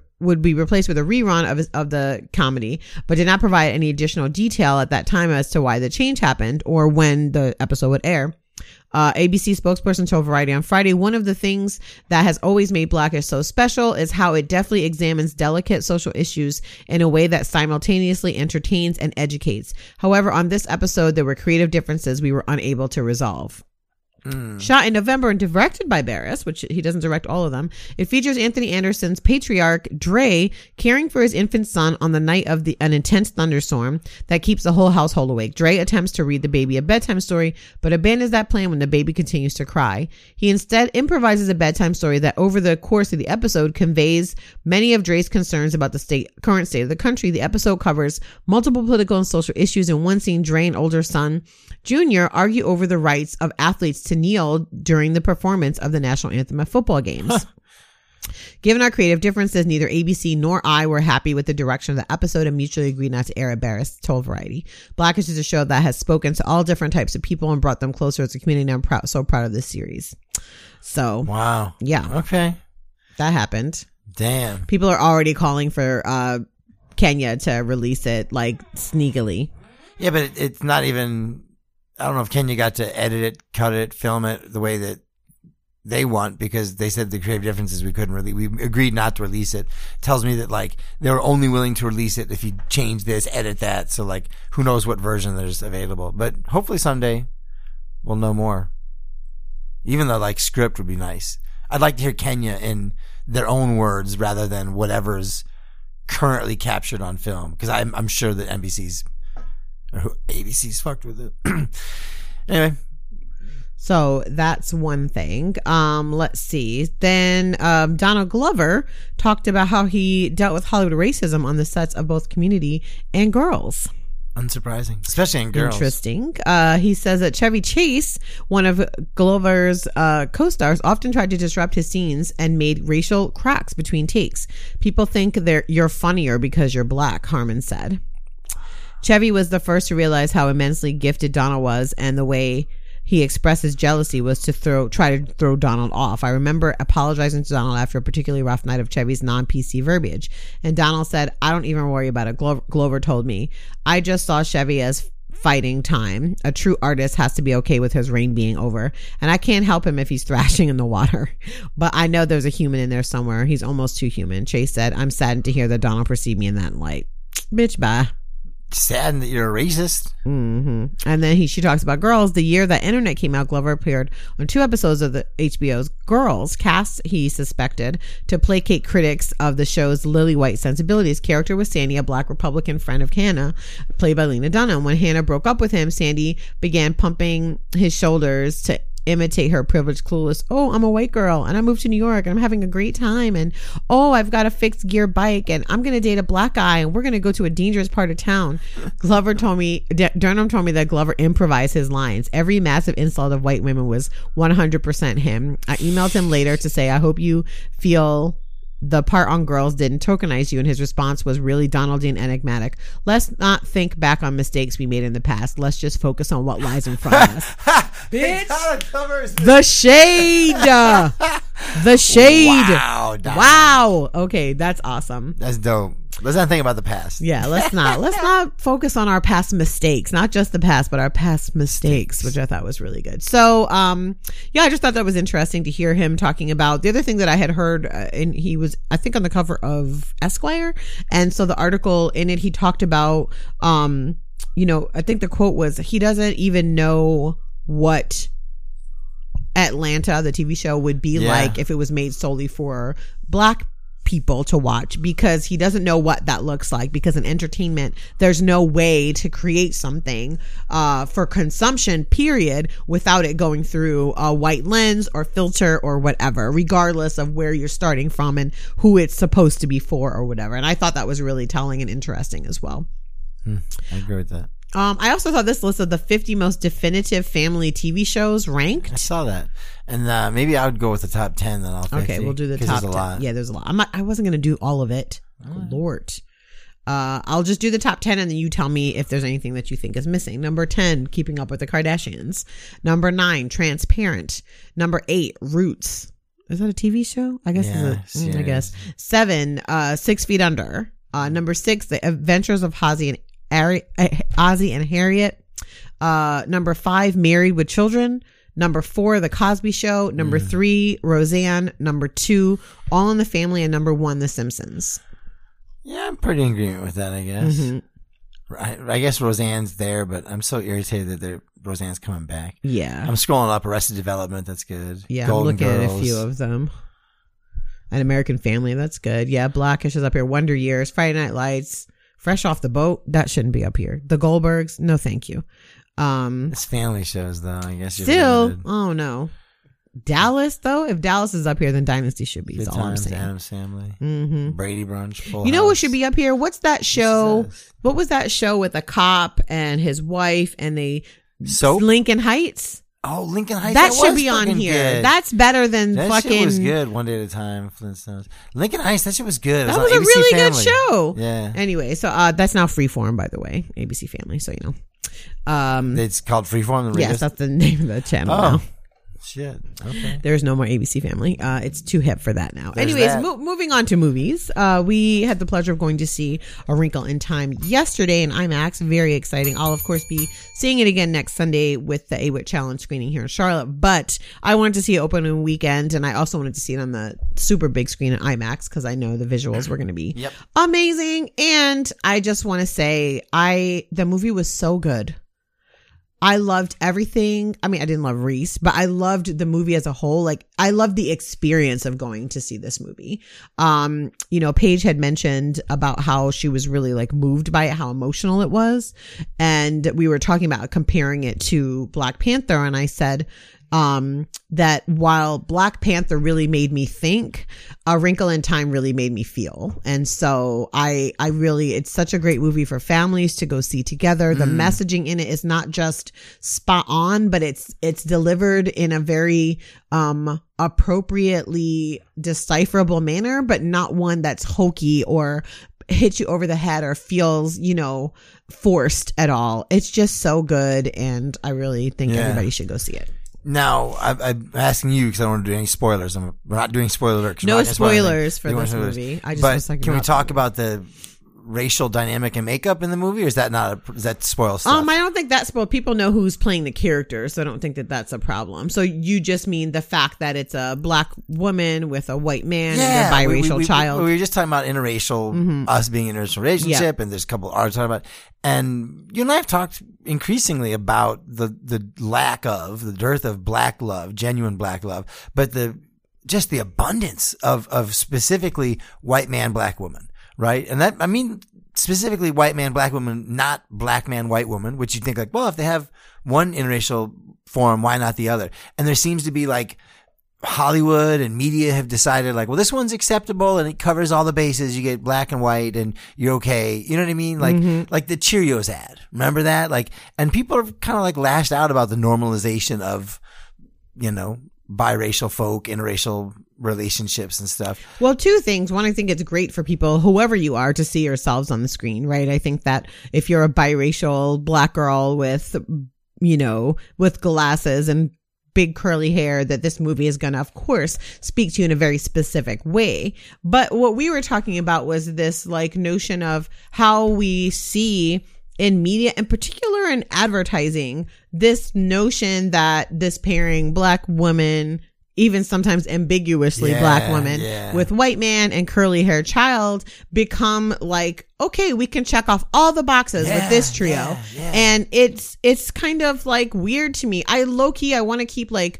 rerun of the comedy, but did not provide any additional detail at that time as to why the change happened or when the episode would air. ABC spokesperson told Variety on Friday, one of the things that has always made Blackish so special is how it deftly examines delicate social issues in a way that simultaneously entertains and educates. However, on this episode, there were creative differences we were unable to resolve. Shot in November and directed by Barris, which he doesn't direct all of them, it features Anthony Anderson's patriarch, Dre, caring for his infant son on the night of an intense thunderstorm that keeps the whole household awake. Dre attempts to read the baby a bedtime story, but abandons that plan when the baby continues to cry. He instead improvises a bedtime story that over the course of the episode conveys many of Dre's concerns about the current state of the country. The episode covers multiple political and social issues. In one scene, Dre and older son, Junior, argue over the rights of athletes to kneel during the performance of the national anthem at football games. Given our creative differences, neither ABC nor I were happy with the direction of the episode and mutually agreed not to air it, Barris told Variety. Blackish is a show that has spoken to all different types of people and brought them closer as a community, and I'm so proud of this series. So, wow. Yeah. Okay. That happened. Damn. People are already calling for Kenya to release it, like, sneakily. Yeah, but it's not even... I don't know if Kenya got to edit it, cut it, film it the way that they want, because they said the creative differences we couldn't release. We agreed not to release it. Tells me that like they were only willing to release it if you change this, edit that. So like who knows what version there's available. But hopefully someday we'll know more. Even though like script would be nice. I'd like to hear Kenya in their own words rather than whatever's currently captured on film. Because I'm sure that ABC's fucked with it. Anyway. So that's one thing. Let's see. Then Donald Glover talked about how he dealt with Hollywood racism on the sets of both Community and Girls. Unsurprising, especially in Girls. Interesting. He says that Chevy Chase, one of Glover's co-stars, often tried to disrupt his scenes and made racial cracks between takes. People think you're funnier because you're black, Harmon said. Chevy was the first to realize how immensely gifted Donald was, and the way he expressed his jealousy was to try to throw Donald off. I remember apologizing to Donald after a particularly rough night of Chevy's non-PC verbiage. And Donald said, I don't even worry about it. Glover told me, I just saw Chevy as fighting time. A true artist has to be okay with his reign being over. And I can't help him if he's thrashing in the water. But I know there's a human in there somewhere. He's almost too human. Chase said, I'm saddened to hear that Donald perceived me in that light. Bitch, bye. Saddened that you're a racist. Mm-hmm. And then she talks about Girls. The year that Internet came out, Glover appeared on 2 episodes of the HBO's Girls, cast he suspected to placate critics of the show's lily white sensibilities. Character was Sandy, a black Republican friend of Hannah, played by Lena Dunham. When Hannah broke up with him, Sandy began pumping his shoulders to imitate her privileged, clueless, oh, I'm a white girl and I moved to New York and I'm having a great time, and oh, I've got a fixed gear bike and I'm gonna date a black guy and we're gonna go to a dangerous part of town. Dunham told me that Glover improvised his lines. Every massive insult of white women was 100% him. I emailed him later to say, I hope you feel the part on Girls didn't tokenize you, and his response was really Donaldian enigmatic. Let's not think back on mistakes we made in the past. Let's just focus on what lies in front of us. Bitch. The shade. The shade. Wow. Okay, that's awesome. That's dope. Let's not think about the past. Yeah, let's not focus on our past mistakes. Not just the past, but our past mistakes, which I thought was really good. So, yeah, I just thought that was interesting to hear him talking about. The other thing that I had heard, and he was, I think, on the cover of Esquire. And so the article in it, he talked about, I think the quote was, he doesn't even know what Atlanta, the TV show, would be like if it was made solely for black people to watch, because he doesn't know what that looks like, because in entertainment there's no way to create something for consumption, period, without it going through a white lens or filter or whatever, regardless of where you're starting from and who it's supposed to be for or whatever. And I thought that was really telling and interesting as well. I agree with that. I also saw this list of the 50 most definitive family TV shows ranked. I saw that. And maybe I would go with the top 10, then I'll 50. Okay, we'll do the top 10. Lot. Yeah, there's a lot. I wasn't going to do all of it. Good Lord. I'll just do the top 10 and then you tell me if there's anything that you think is missing. Number 10, Keeping Up with the Kardashians. Number 9, Transparent. Number 8, Roots. Is that a TV show? I guess it's I guess. 7, 6 Feet Under. Number 6, The Adventures of Ozzie and Harriet. Number 5, Married with Children. Number 4, The Cosby Show. Number 3, Roseanne. Number 2, All in the Family. And number 1, The Simpsons. Yeah, I'm pretty in agreement with that, I guess. Mm-hmm. I guess Roseanne's there, but I'm so irritated that Roseanne's coming back. Yeah. I'm scrolling up Arrested Development. That's good. Yeah, Golden I'm looking Girls. at a few of them. An American Family. That's good. Yeah, Blackish is up here. Wonder Years. Friday Night Lights. Fresh Off the Boat. That shouldn't be up here. The Goldbergs. No, thank you. It's family shows, though. I guess you're still. limited. Oh no. Dallas, though. If Dallas is up here, then Dynasty should be. Good All I'm Times, saying. Adam's Family, Brady Brunch. Full You know House. what should be up here? What's that show? What was that show with a cop and his wife and they? Soap? Lincoln Heights. Oh, Lincoln Heights. That should was be on fucking here. good. That's better than that fucking. Shit was good. One Day at a Time. Flintstones. Lincoln Heights. That shit was good. It That was was on a ABC really Family. good show. Yeah. Anyway, so that's now Freeform, by the way, ABC Family. So you know. It's called Freeform. The Yes, that's the name of the channel now. Shit. Okay. There's no more ABC Family. It's too hip for that now. There's Anyways, that. moving on to movies. We had the pleasure of going to see A Wrinkle in Time yesterday in IMAX. Very exciting. I'll, of course, be seeing it again next Sunday with the AWIT Challenge screening here in Charlotte. But I wanted to see it opening weekend, and I also wanted to see it on the super big screen at IMAX because I know the visuals were going to be amazing. And I just want to say, the movie was so good. I loved everything. I mean, I didn't love Reese, but I loved the movie as a whole. Like, I loved the experience of going to see this movie. Paige had mentioned about how she was really like moved by it, how emotional it was. And we were talking about comparing it to Black Panther. And I said, that while Black Panther really made me think, A Wrinkle in Time really made me feel. And so I really, it's such a great movie for families to go see together. The messaging in it is not just spot on, but it's delivered in a very, appropriately decipherable manner, but not one that's hokey or hits you over the head or feels, forced at all. It's just so good. And I really think everybody should go see it. Now, I'm asking you because I don't want to do any spoilers. We're not doing spoiler alert. No spoilers for this movie. I just but can we talk about the racial dynamic and makeup in the movie, or is that does that spoil stuff? I don't think that spoils. People know who's playing the character, so I don't think that that's a problem. So you just mean the fact that it's a Black woman with a white man and a biracial child. We were just talking about interracial, us being in an interracial relationship, and there's a couple artists talking about. And you and I have talked increasingly about the dearth of Black love, genuine Black love, but the abundance of specifically white man, Black woman, right? And that, I mean, specifically white man, Black woman, not Black man, white woman, which you think like, well, if they have one interracial form, why not the other? And there seems to be like, Hollywood and media have decided like, well, this one's acceptable and it covers all the bases. You get black and white and you're okay. You know what I mean? Like, like the Cheerios ad. Remember that? Like, and people are kind of like lashed out about the normalization of, biracial folk, interracial relationships and stuff. Well, two things. One, I think it's great for people, whoever you are, to see yourselves on the screen, right? I think that if you're a biracial Black girl with, with glasses and big curly hair, that this movie is going to, of course, speak to you in a very specific way. But what we were talking about was this like notion of how we see in media, in particular in advertising, this notion that this pairing Black woman, even sometimes ambiguously Black woman with white man and curly hair child, become like, okay, we can check off all the boxes with this trio. And it's kind of like weird to me. I want to keep like,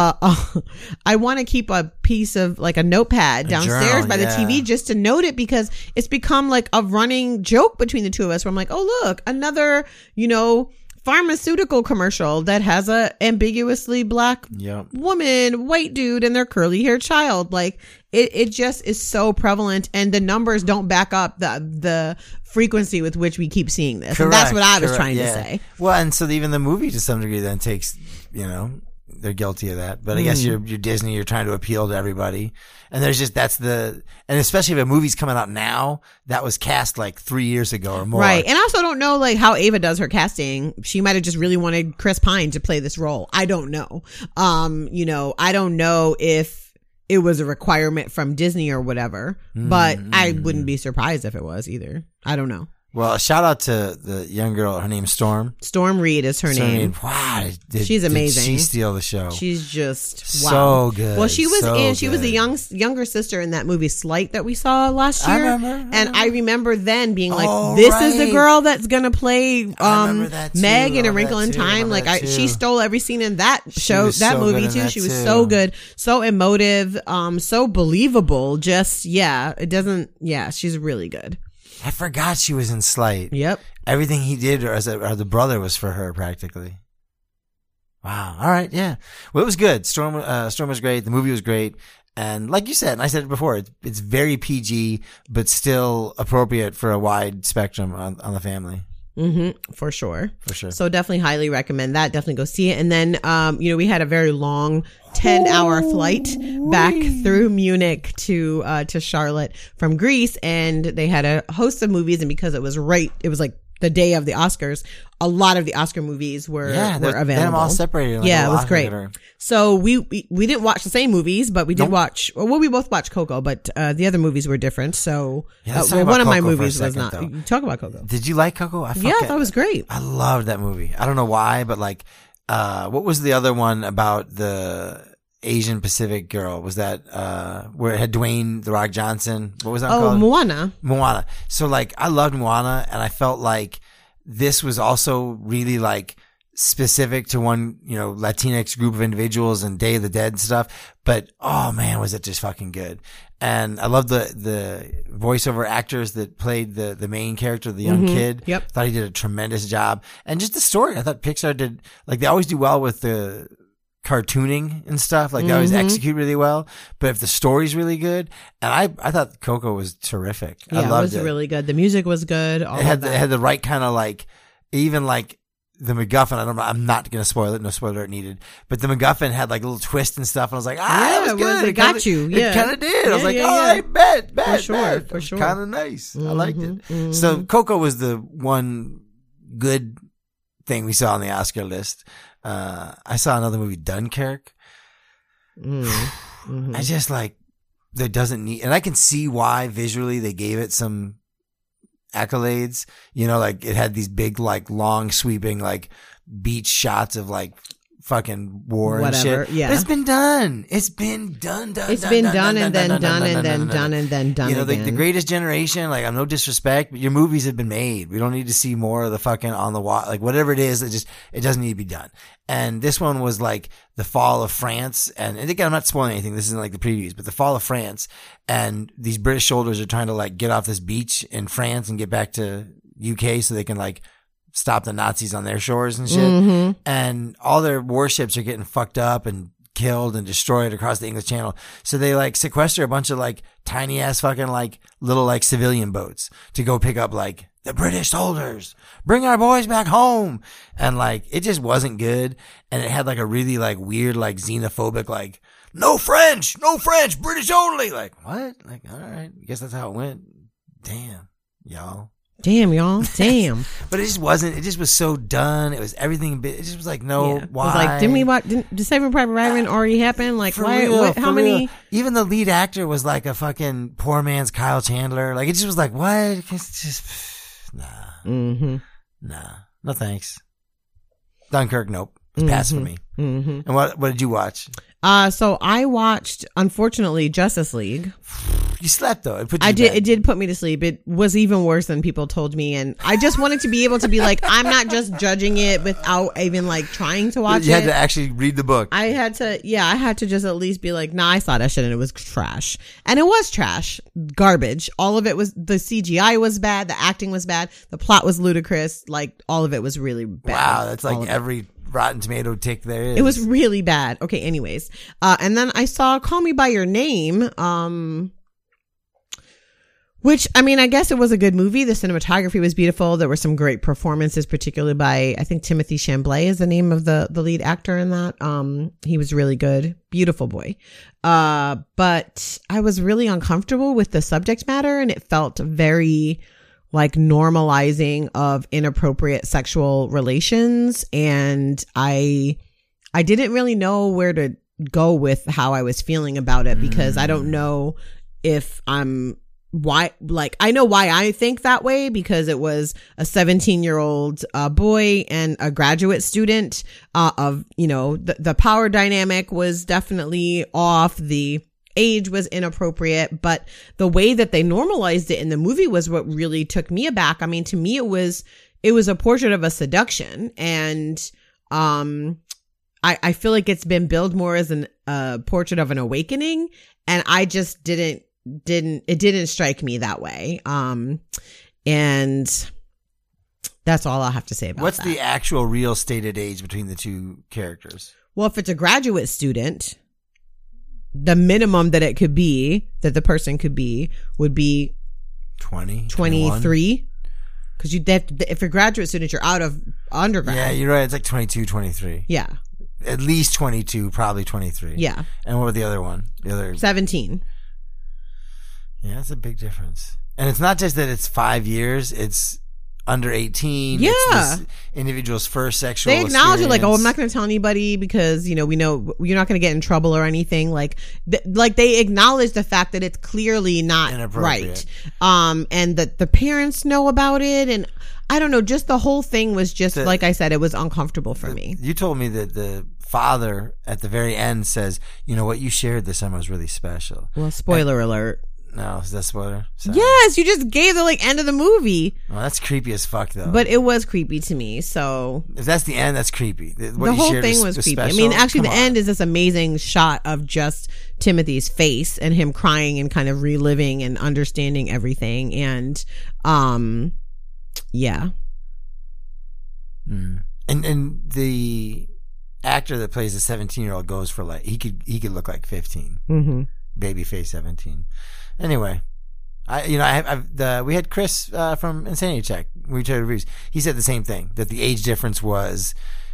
I want to keep a piece of like a notepad downstairs by the TV just to note it, because it's become like a running joke between the two of us where I'm like, oh, look, another, pharmaceutical commercial that has a ambiguously Black woman, white dude, and their curly haired child. Like it just is so prevalent, and the numbers don't back up the frequency with which we keep seeing this. Correct, and that's what I was trying to say. Well, and so even the movie to some degree then takes, they're guilty of that. But I guess you're Disney, you're trying to appeal to everybody. And there's just, and especially if a movie's coming out now, that was cast like 3 years ago or more. Right. And I also don't know like how Ava does her casting. She might have just really wanted Chris Pine to play this role. I don't know. I don't know if it was a requirement from Disney or whatever, but I wouldn't be surprised if it was either. I don't know. Well, a shout out to the young girl. Her name's Storm. Storm Reed is her name. Wow, she's amazing. Did she steal the show? She's just so good. Well, she was she was the younger sister in that movie Slight that we saw last year. I remember. And I remember then being like, "This is the girl that's gonna play Meg in A Wrinkle in Time." Like she stole every scene in that show, that movie too. She was so good, so emotive, so believable. Just it doesn't. Yeah, she's really good. I forgot she was in Slight. Yep. Everything he did as the brother was for her practically. Wow. All right. Yeah. Well, it was good. Storm was great. The movie was great. And like you said, and I said it before, it's very PG, but still appropriate for a wide spectrum on the family. For sure. So definitely highly recommend that. Definitely go see it. And then, we had a very long 10-hour flight back through Munich to Charlotte from Greece, and they had a host of movies. And because it was like the day of the Oscars, a lot of the Oscar movies were available. They them all separated. Like it was great. So we didn't watch the same movies, but we did watch. Well, we both watched Coco, but the other movies were different. So one of my movies was not. You talk about Coco. Did you like Coco? I thought it was great. I loved that movie. I don't know why, but like, what was the other one about the Asian Pacific girl? Was that where it had Dwayne The Rock Johnson? What was that called? Moana. So like, I loved Moana, and I felt like this was also really like specific to one, Latinx group of individuals and Day of the Dead stuff. But, oh man, was it just fucking good. And I love the voiceover actors that played the main character, the young kid. Yep. Thought he did a tremendous job. And just the story. I thought Pixar did, they always do well with the cartooning and stuff. They always execute really well. But if the story's really good, and I thought Coco was terrific. Yeah, I loved it was really good. The music was good. It had the right kind of even the MacGuffin, I'm not going to spoil it. No spoiler alert needed. But the MacGuffin had like a little twist and stuff. And I was like, it was good. It got you. Yeah. It kind of did. I was like, I bet. For sure. Kind of nice. I liked it. So Coco was the one good thing we saw on the Oscar list. I saw another movie, Dunkirk. I just there doesn't need, and I can see why visually they gave it some accolades, it had these big, long sweeping, beach shots of fucking war and shit. Yeah. But it's been done. It's been done. It's been done and then done and then done and then done again. The Greatest Generation, I'm no disrespect, but your movies have been made. We don't need to see more of the fucking on the wall, whatever it is, it doesn't need to be done. And this one was the fall of France. And again, I'm not spoiling anything. This isn't the previews, but the fall of France. And these British soldiers are trying to get off this beach in France and get back to UK so they can stop the Nazis on their shores and shit. And all their warships are getting fucked up and killed and destroyed across the English Channel. So they sequester a bunch of tiny ass fucking little civilian boats to go pick up the British soldiers, bring our boys back home. And it just wasn't good. And it had a really weird, xenophobic, no French, British only. What? All right. I guess that's how it went. Damn, y'all. Damn. But it just wasn't, it just was so done. It was everything, it just was why? It was didn't we watch, did Saving Private Ryan already happen? How many? Even the lead actor was a fucking poor man's Kyle Chandler. It just was what? It's just, nah. Nah. No thanks. Dunkirk, nope. It's pass for me. And what did you watch? So I watched, unfortunately, Justice League. You slept though. It did put me to sleep. It was even worse than people told me, and I just wanted to be able to be I'm not just judging it without even trying to watch it. You had to actually read the book. I had to just at least be nah, I saw that shit and it was trash. And it was trash. Garbage. All of it was, the CGI was bad, the acting was bad, the plot was ludicrous, all of it was really bad. Wow, that's every Rotten Tomato tick there is. It was really bad. Okay, anyways. And then I saw Call Me By Your Name, which, I guess it was a good movie. The cinematography was beautiful. There were some great performances, particularly by, I think Timothy Chalamet is the name of the lead actor in that. He was really good. Beautiful boy. But I was really uncomfortable with the subject matter, and it felt very normalizing of inappropriate sexual relations. And I didn't really know where to go with how I was feeling about it, because I don't know if I know why I think that way, because it was a 17-year-old boy and a graduate student the power dynamic was definitely off. The age was inappropriate, but the way that they normalized it in the movie was what really took me aback. To me, it was a portrait of a seduction, and I feel like it's been billed more as a portrait of an awakening, and I just it didn't strike me that way. And that's all I'll have to say about What's that. the actual real stated age between the two characters? Well, if it's a graduate student, the minimum that the person could be would be 23. Because if you're a graduate student, you're out of undergrad. Yeah, you're right. It's 22, 23. Yeah. At least 22, probably 23. Yeah. And what was the other one? 17. Yeah, that's a big difference. And it's not just that it's 5 years, it's under 18. Yeah. It's this individual's first sexual They acknowledge experience. it I'm not going to tell anybody because, we know you're not going to get in trouble or anything. They acknowledge the fact that it's clearly not right. And that the parents know about it. And I don't know, just the whole thing was just, like I said, it was uncomfortable for me. You told me that the father at the very end says, what you shared this summer was really special. Well, spoiler alert. No, is that spoiler? Sorry. Yes, you just gave the like end of the movie. Oh, that's creepy as fuck, though. But it was creepy to me. So if that's the end, that's creepy. What the you whole shared thing was creepy. special? I mean, actually, Come the on. end is this amazing shot of just Timothy's face and him crying and kind of reliving and understanding everything. And yeah. And the actor that plays the 17-year-old goes for like he could look like 15. Mm-hmm. Babyface 17. Anyway, we had Chris from Insanity Check. We did reviews. He said the same thing, that the age difference was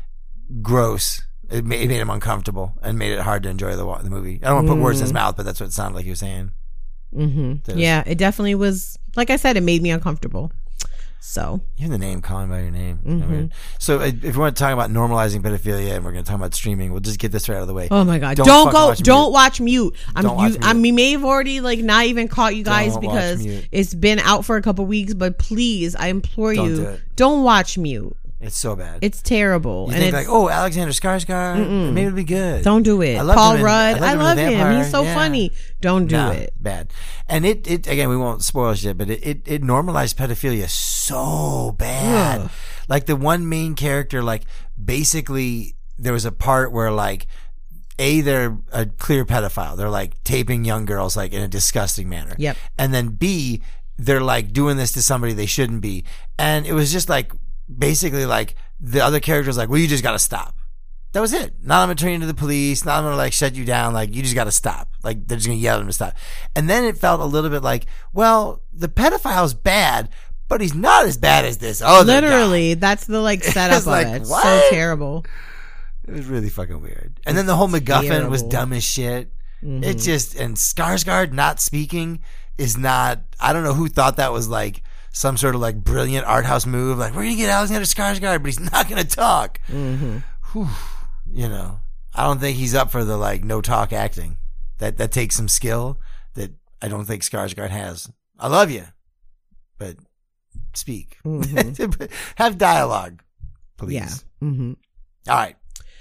gross. It made him uncomfortable and made it hard to enjoy the movie. I don't want to put words in his mouth, but that's what it sounded like he was saying. Mm-hmm. Yeah, it definitely was. Like I said, it made me uncomfortable. So even the name, calling by your name. Mm-hmm. I mean, so if we want to talk about normalizing pedophilia and we're going to talk about streaming, we'll just get this right out of the way. Oh my God! Don't watch Mute. I may have already like not even caught you guys because it's been out for a couple weeks. But please, I implore you, don't watch Mute. It's so bad. It's terrible. You and think like, oh, Alexander Skarsgård, maybe it'll be good. Don't do it. Paul Rudd, I love him. He's so funny. Don't do it. Bad. And it again, we won't spoil shit, but it normalized pedophilia so bad. Ugh. Like the one main character, like basically there was a part where like they're a clear pedophile. They're like taping young girls like in a disgusting manner. Yep. And then B, they're like doing this to somebody they shouldn't be. And it was just like basically like the other character was like, well, you just got to stop. That was it. Not I'm going to turn you into the police. Not I'm going to like shut you down. Like you just got to stop. Like they're just going to yell at him to stop. And then it felt a little bit like, well, the pedophile's bad, but he's not as bad as this other Literally, guy. That's the like setup of like, it. What? So terrible. It was really fucking weird. And then the whole MacGuffin was dumb as shit. Mm-hmm. It just, and Skarsgård not speaking is not, I don't know who thought that was like some sort of like brilliant art house move. Like, we're going to get Alexander Skarsgård, but he's not going to talk. Mm-hmm. Whew. You know, I don't think he's up for the like no talk acting. That takes some skill that I don't think Skarsgård has. I love you, but speak. Mm-hmm. Have dialogue, please. Yeah. Mm-hmm. All right.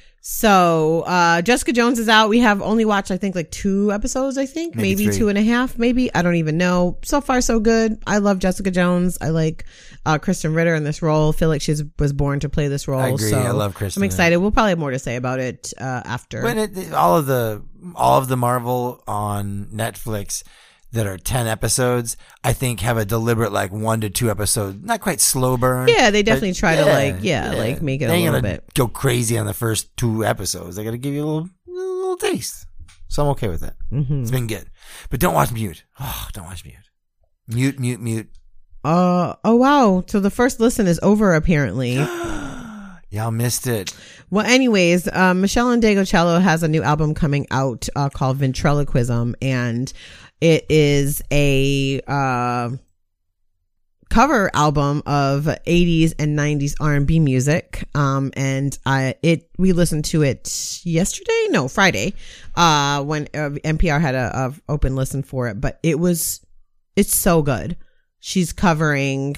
So, Jessica Jones is out. We have only watched, I think, like 2 episodes, I think. Maybe 2.5, maybe. I don't even know. So far, so good. I love Jessica Jones. I like Kristen Ritter in this role. Feel like she was born to play this role. I agree. So I love Kristen. I'm excited. We'll probably have more to say about it after. When all of the Marvel on Netflix that are 10 episodes, I think have a deliberate like 1 to 2 episodes, not quite slow burn. Yeah, they definitely try to like make it a little bit. Go crazy on the first 2 episodes. They got to give you a little taste. So I'm okay with that. Mm-hmm. It's been good, but don't watch Mute. Oh, don't watch Mute. Mute. Oh wow! So the first listen is over apparently. Y'all missed it. Well, anyways, Michelle Ndegeocello has a new album coming out called Ventriloquism, and it is a cover album of 80s and 90s R&B music. And we listened to it Friday, when NPR had a open listen for it, but it's so good. She's covering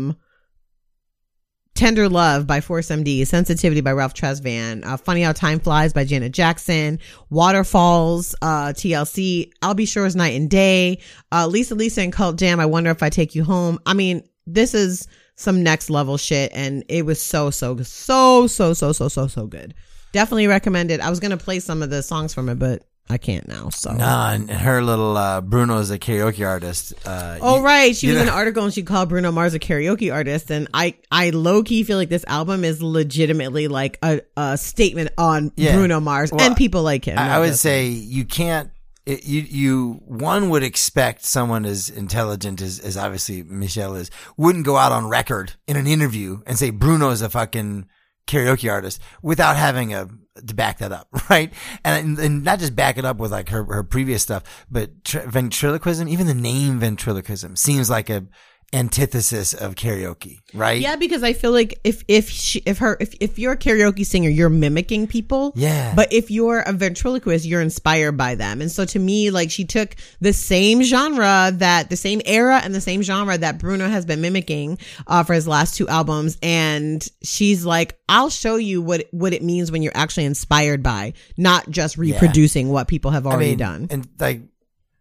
Tender Love by Force MD, Sensitivity by Ralph Tresvant, Funny How Time Flies by Janet Jackson, Waterfalls, TLC, I'll Be Sure's Night and Day, Lisa and Cult Jam, I Wonder If I Take You Home. I mean, this is some next level shit, and it was so good. Definitely recommend it. I was going to play some of the songs from it, but I can't now. So and her little Bruno is a karaoke artist. Right, she was in an article and she called Bruno Mars a karaoke artist, and I low key feel like this album is legitimately like a statement on Bruno Mars and people like him. I would say you can't. One would expect someone as intelligent as obviously Michelle is wouldn't go out on record in an interview and say Bruno is a fucking karaoke artist without having to back that up, right? And not just back it up with like her previous stuff, but ventriloquism, even the name ventriloquism seems like a antithesis of karaoke, right? Yeah, because I feel like if you're a karaoke singer, you're mimicking people. Yeah. But if you're a ventriloquist, you're inspired by them. And so to me, like, she took the same era and the same genre that Bruno has been mimicking for his last 2 albums, and she's like, I'll show you what it means when you're actually inspired by, not just reproducing what people have already done. And like,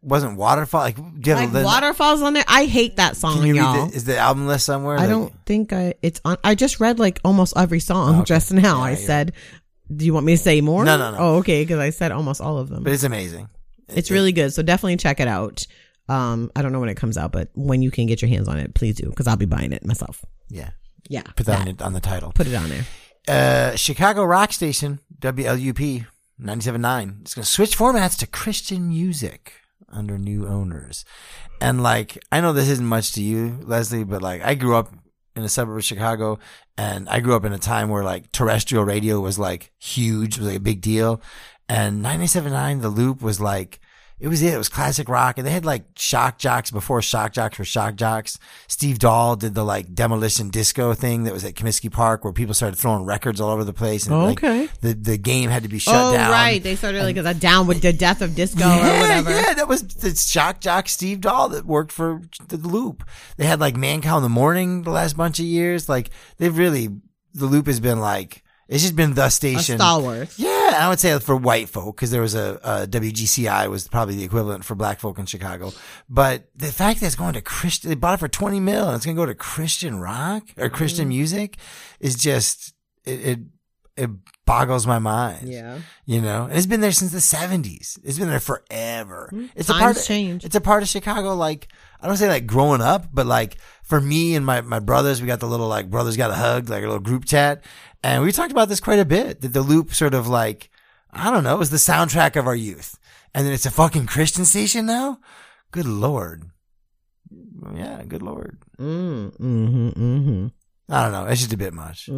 wasn't Waterfall. Like, do you have like Waterfall's on there. I hate that song, can you y'all. read is the album list somewhere? I don't think it's on. I just read like almost every song just now. I said, do you want me to say more? No. Oh, okay, because I said almost all of them. But it's amazing. It's really good. So definitely check it out. I don't know when it comes out, but when you can get your hands on it, please do, because I'll be buying it myself. Yeah. Yeah. Put that on the title. Put it on there. Chicago rock station, WLUP 97.9. It's going to switch formats to Christian music under new owners. And like, I know this isn't much to you, Leslie, but like, I grew up in a suburb of Chicago, and I grew up in a time where like terrestrial radio was like huge. It was like a big deal. And 97.9, The Loop was like, it was classic rock. And they had like shock jocks before shock jocks were shock jocks. Steve Dahl did the like demolition disco thing that was at Comiskey Park, where people started throwing records all over the place. And okay. Like, the game had to be shut down. Oh, right. They started like a down with the death of disco or whatever. Yeah, that was the shock jock Steve Dahl that worked for The Loop. They had like Man Cow in the Morning the last bunch of years. Like The Loop has been like, it's just been the station. A stalwart. Yeah, I would say for white folk, because there was a WGCI was probably the equivalent for black folk in Chicago. But the fact that it's going to Christian, they bought it for $20 million, and it's going to go to Christian rock or Christian music is just, it boggles my mind. Yeah. You know, and it's been there since the 70s. It's been there forever. It's Change. It's a part of Chicago, like, I don't say like growing up, but like for me and my brothers, we got the little like brothers got a hug, like a little group chat. And we talked about this quite a bit, that The Loop sort of like, I don't know, it was the soundtrack of our youth. And then it's a fucking Christian station now? Good Lord. Yeah, good Lord. I don't know. It's just a bit much.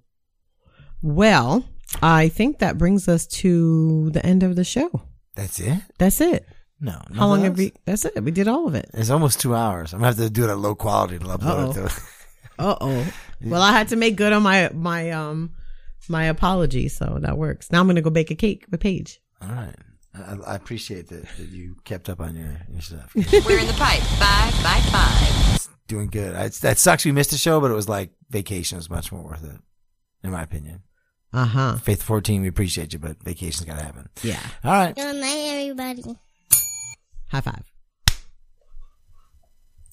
Well, I think that brings us to the end of the show. That's it? That's it. No. How long have we? That's it. We did all of it. It's almost 2 hours. I'm going to have to do it at low quality to upload it to. Well, I had to make good on my apology, so that works. Now I'm going to go bake a cake with Paige. All right. I appreciate that you kept up on your stuff. We're in the pipe. 5 by 5. It's doing good. That sucks we missed a show, but it was like vacation was much more worth it, in my opinion. Faith 14, we appreciate you, but vacation's got to happen. Yeah. All right. Good night, everybody. High five.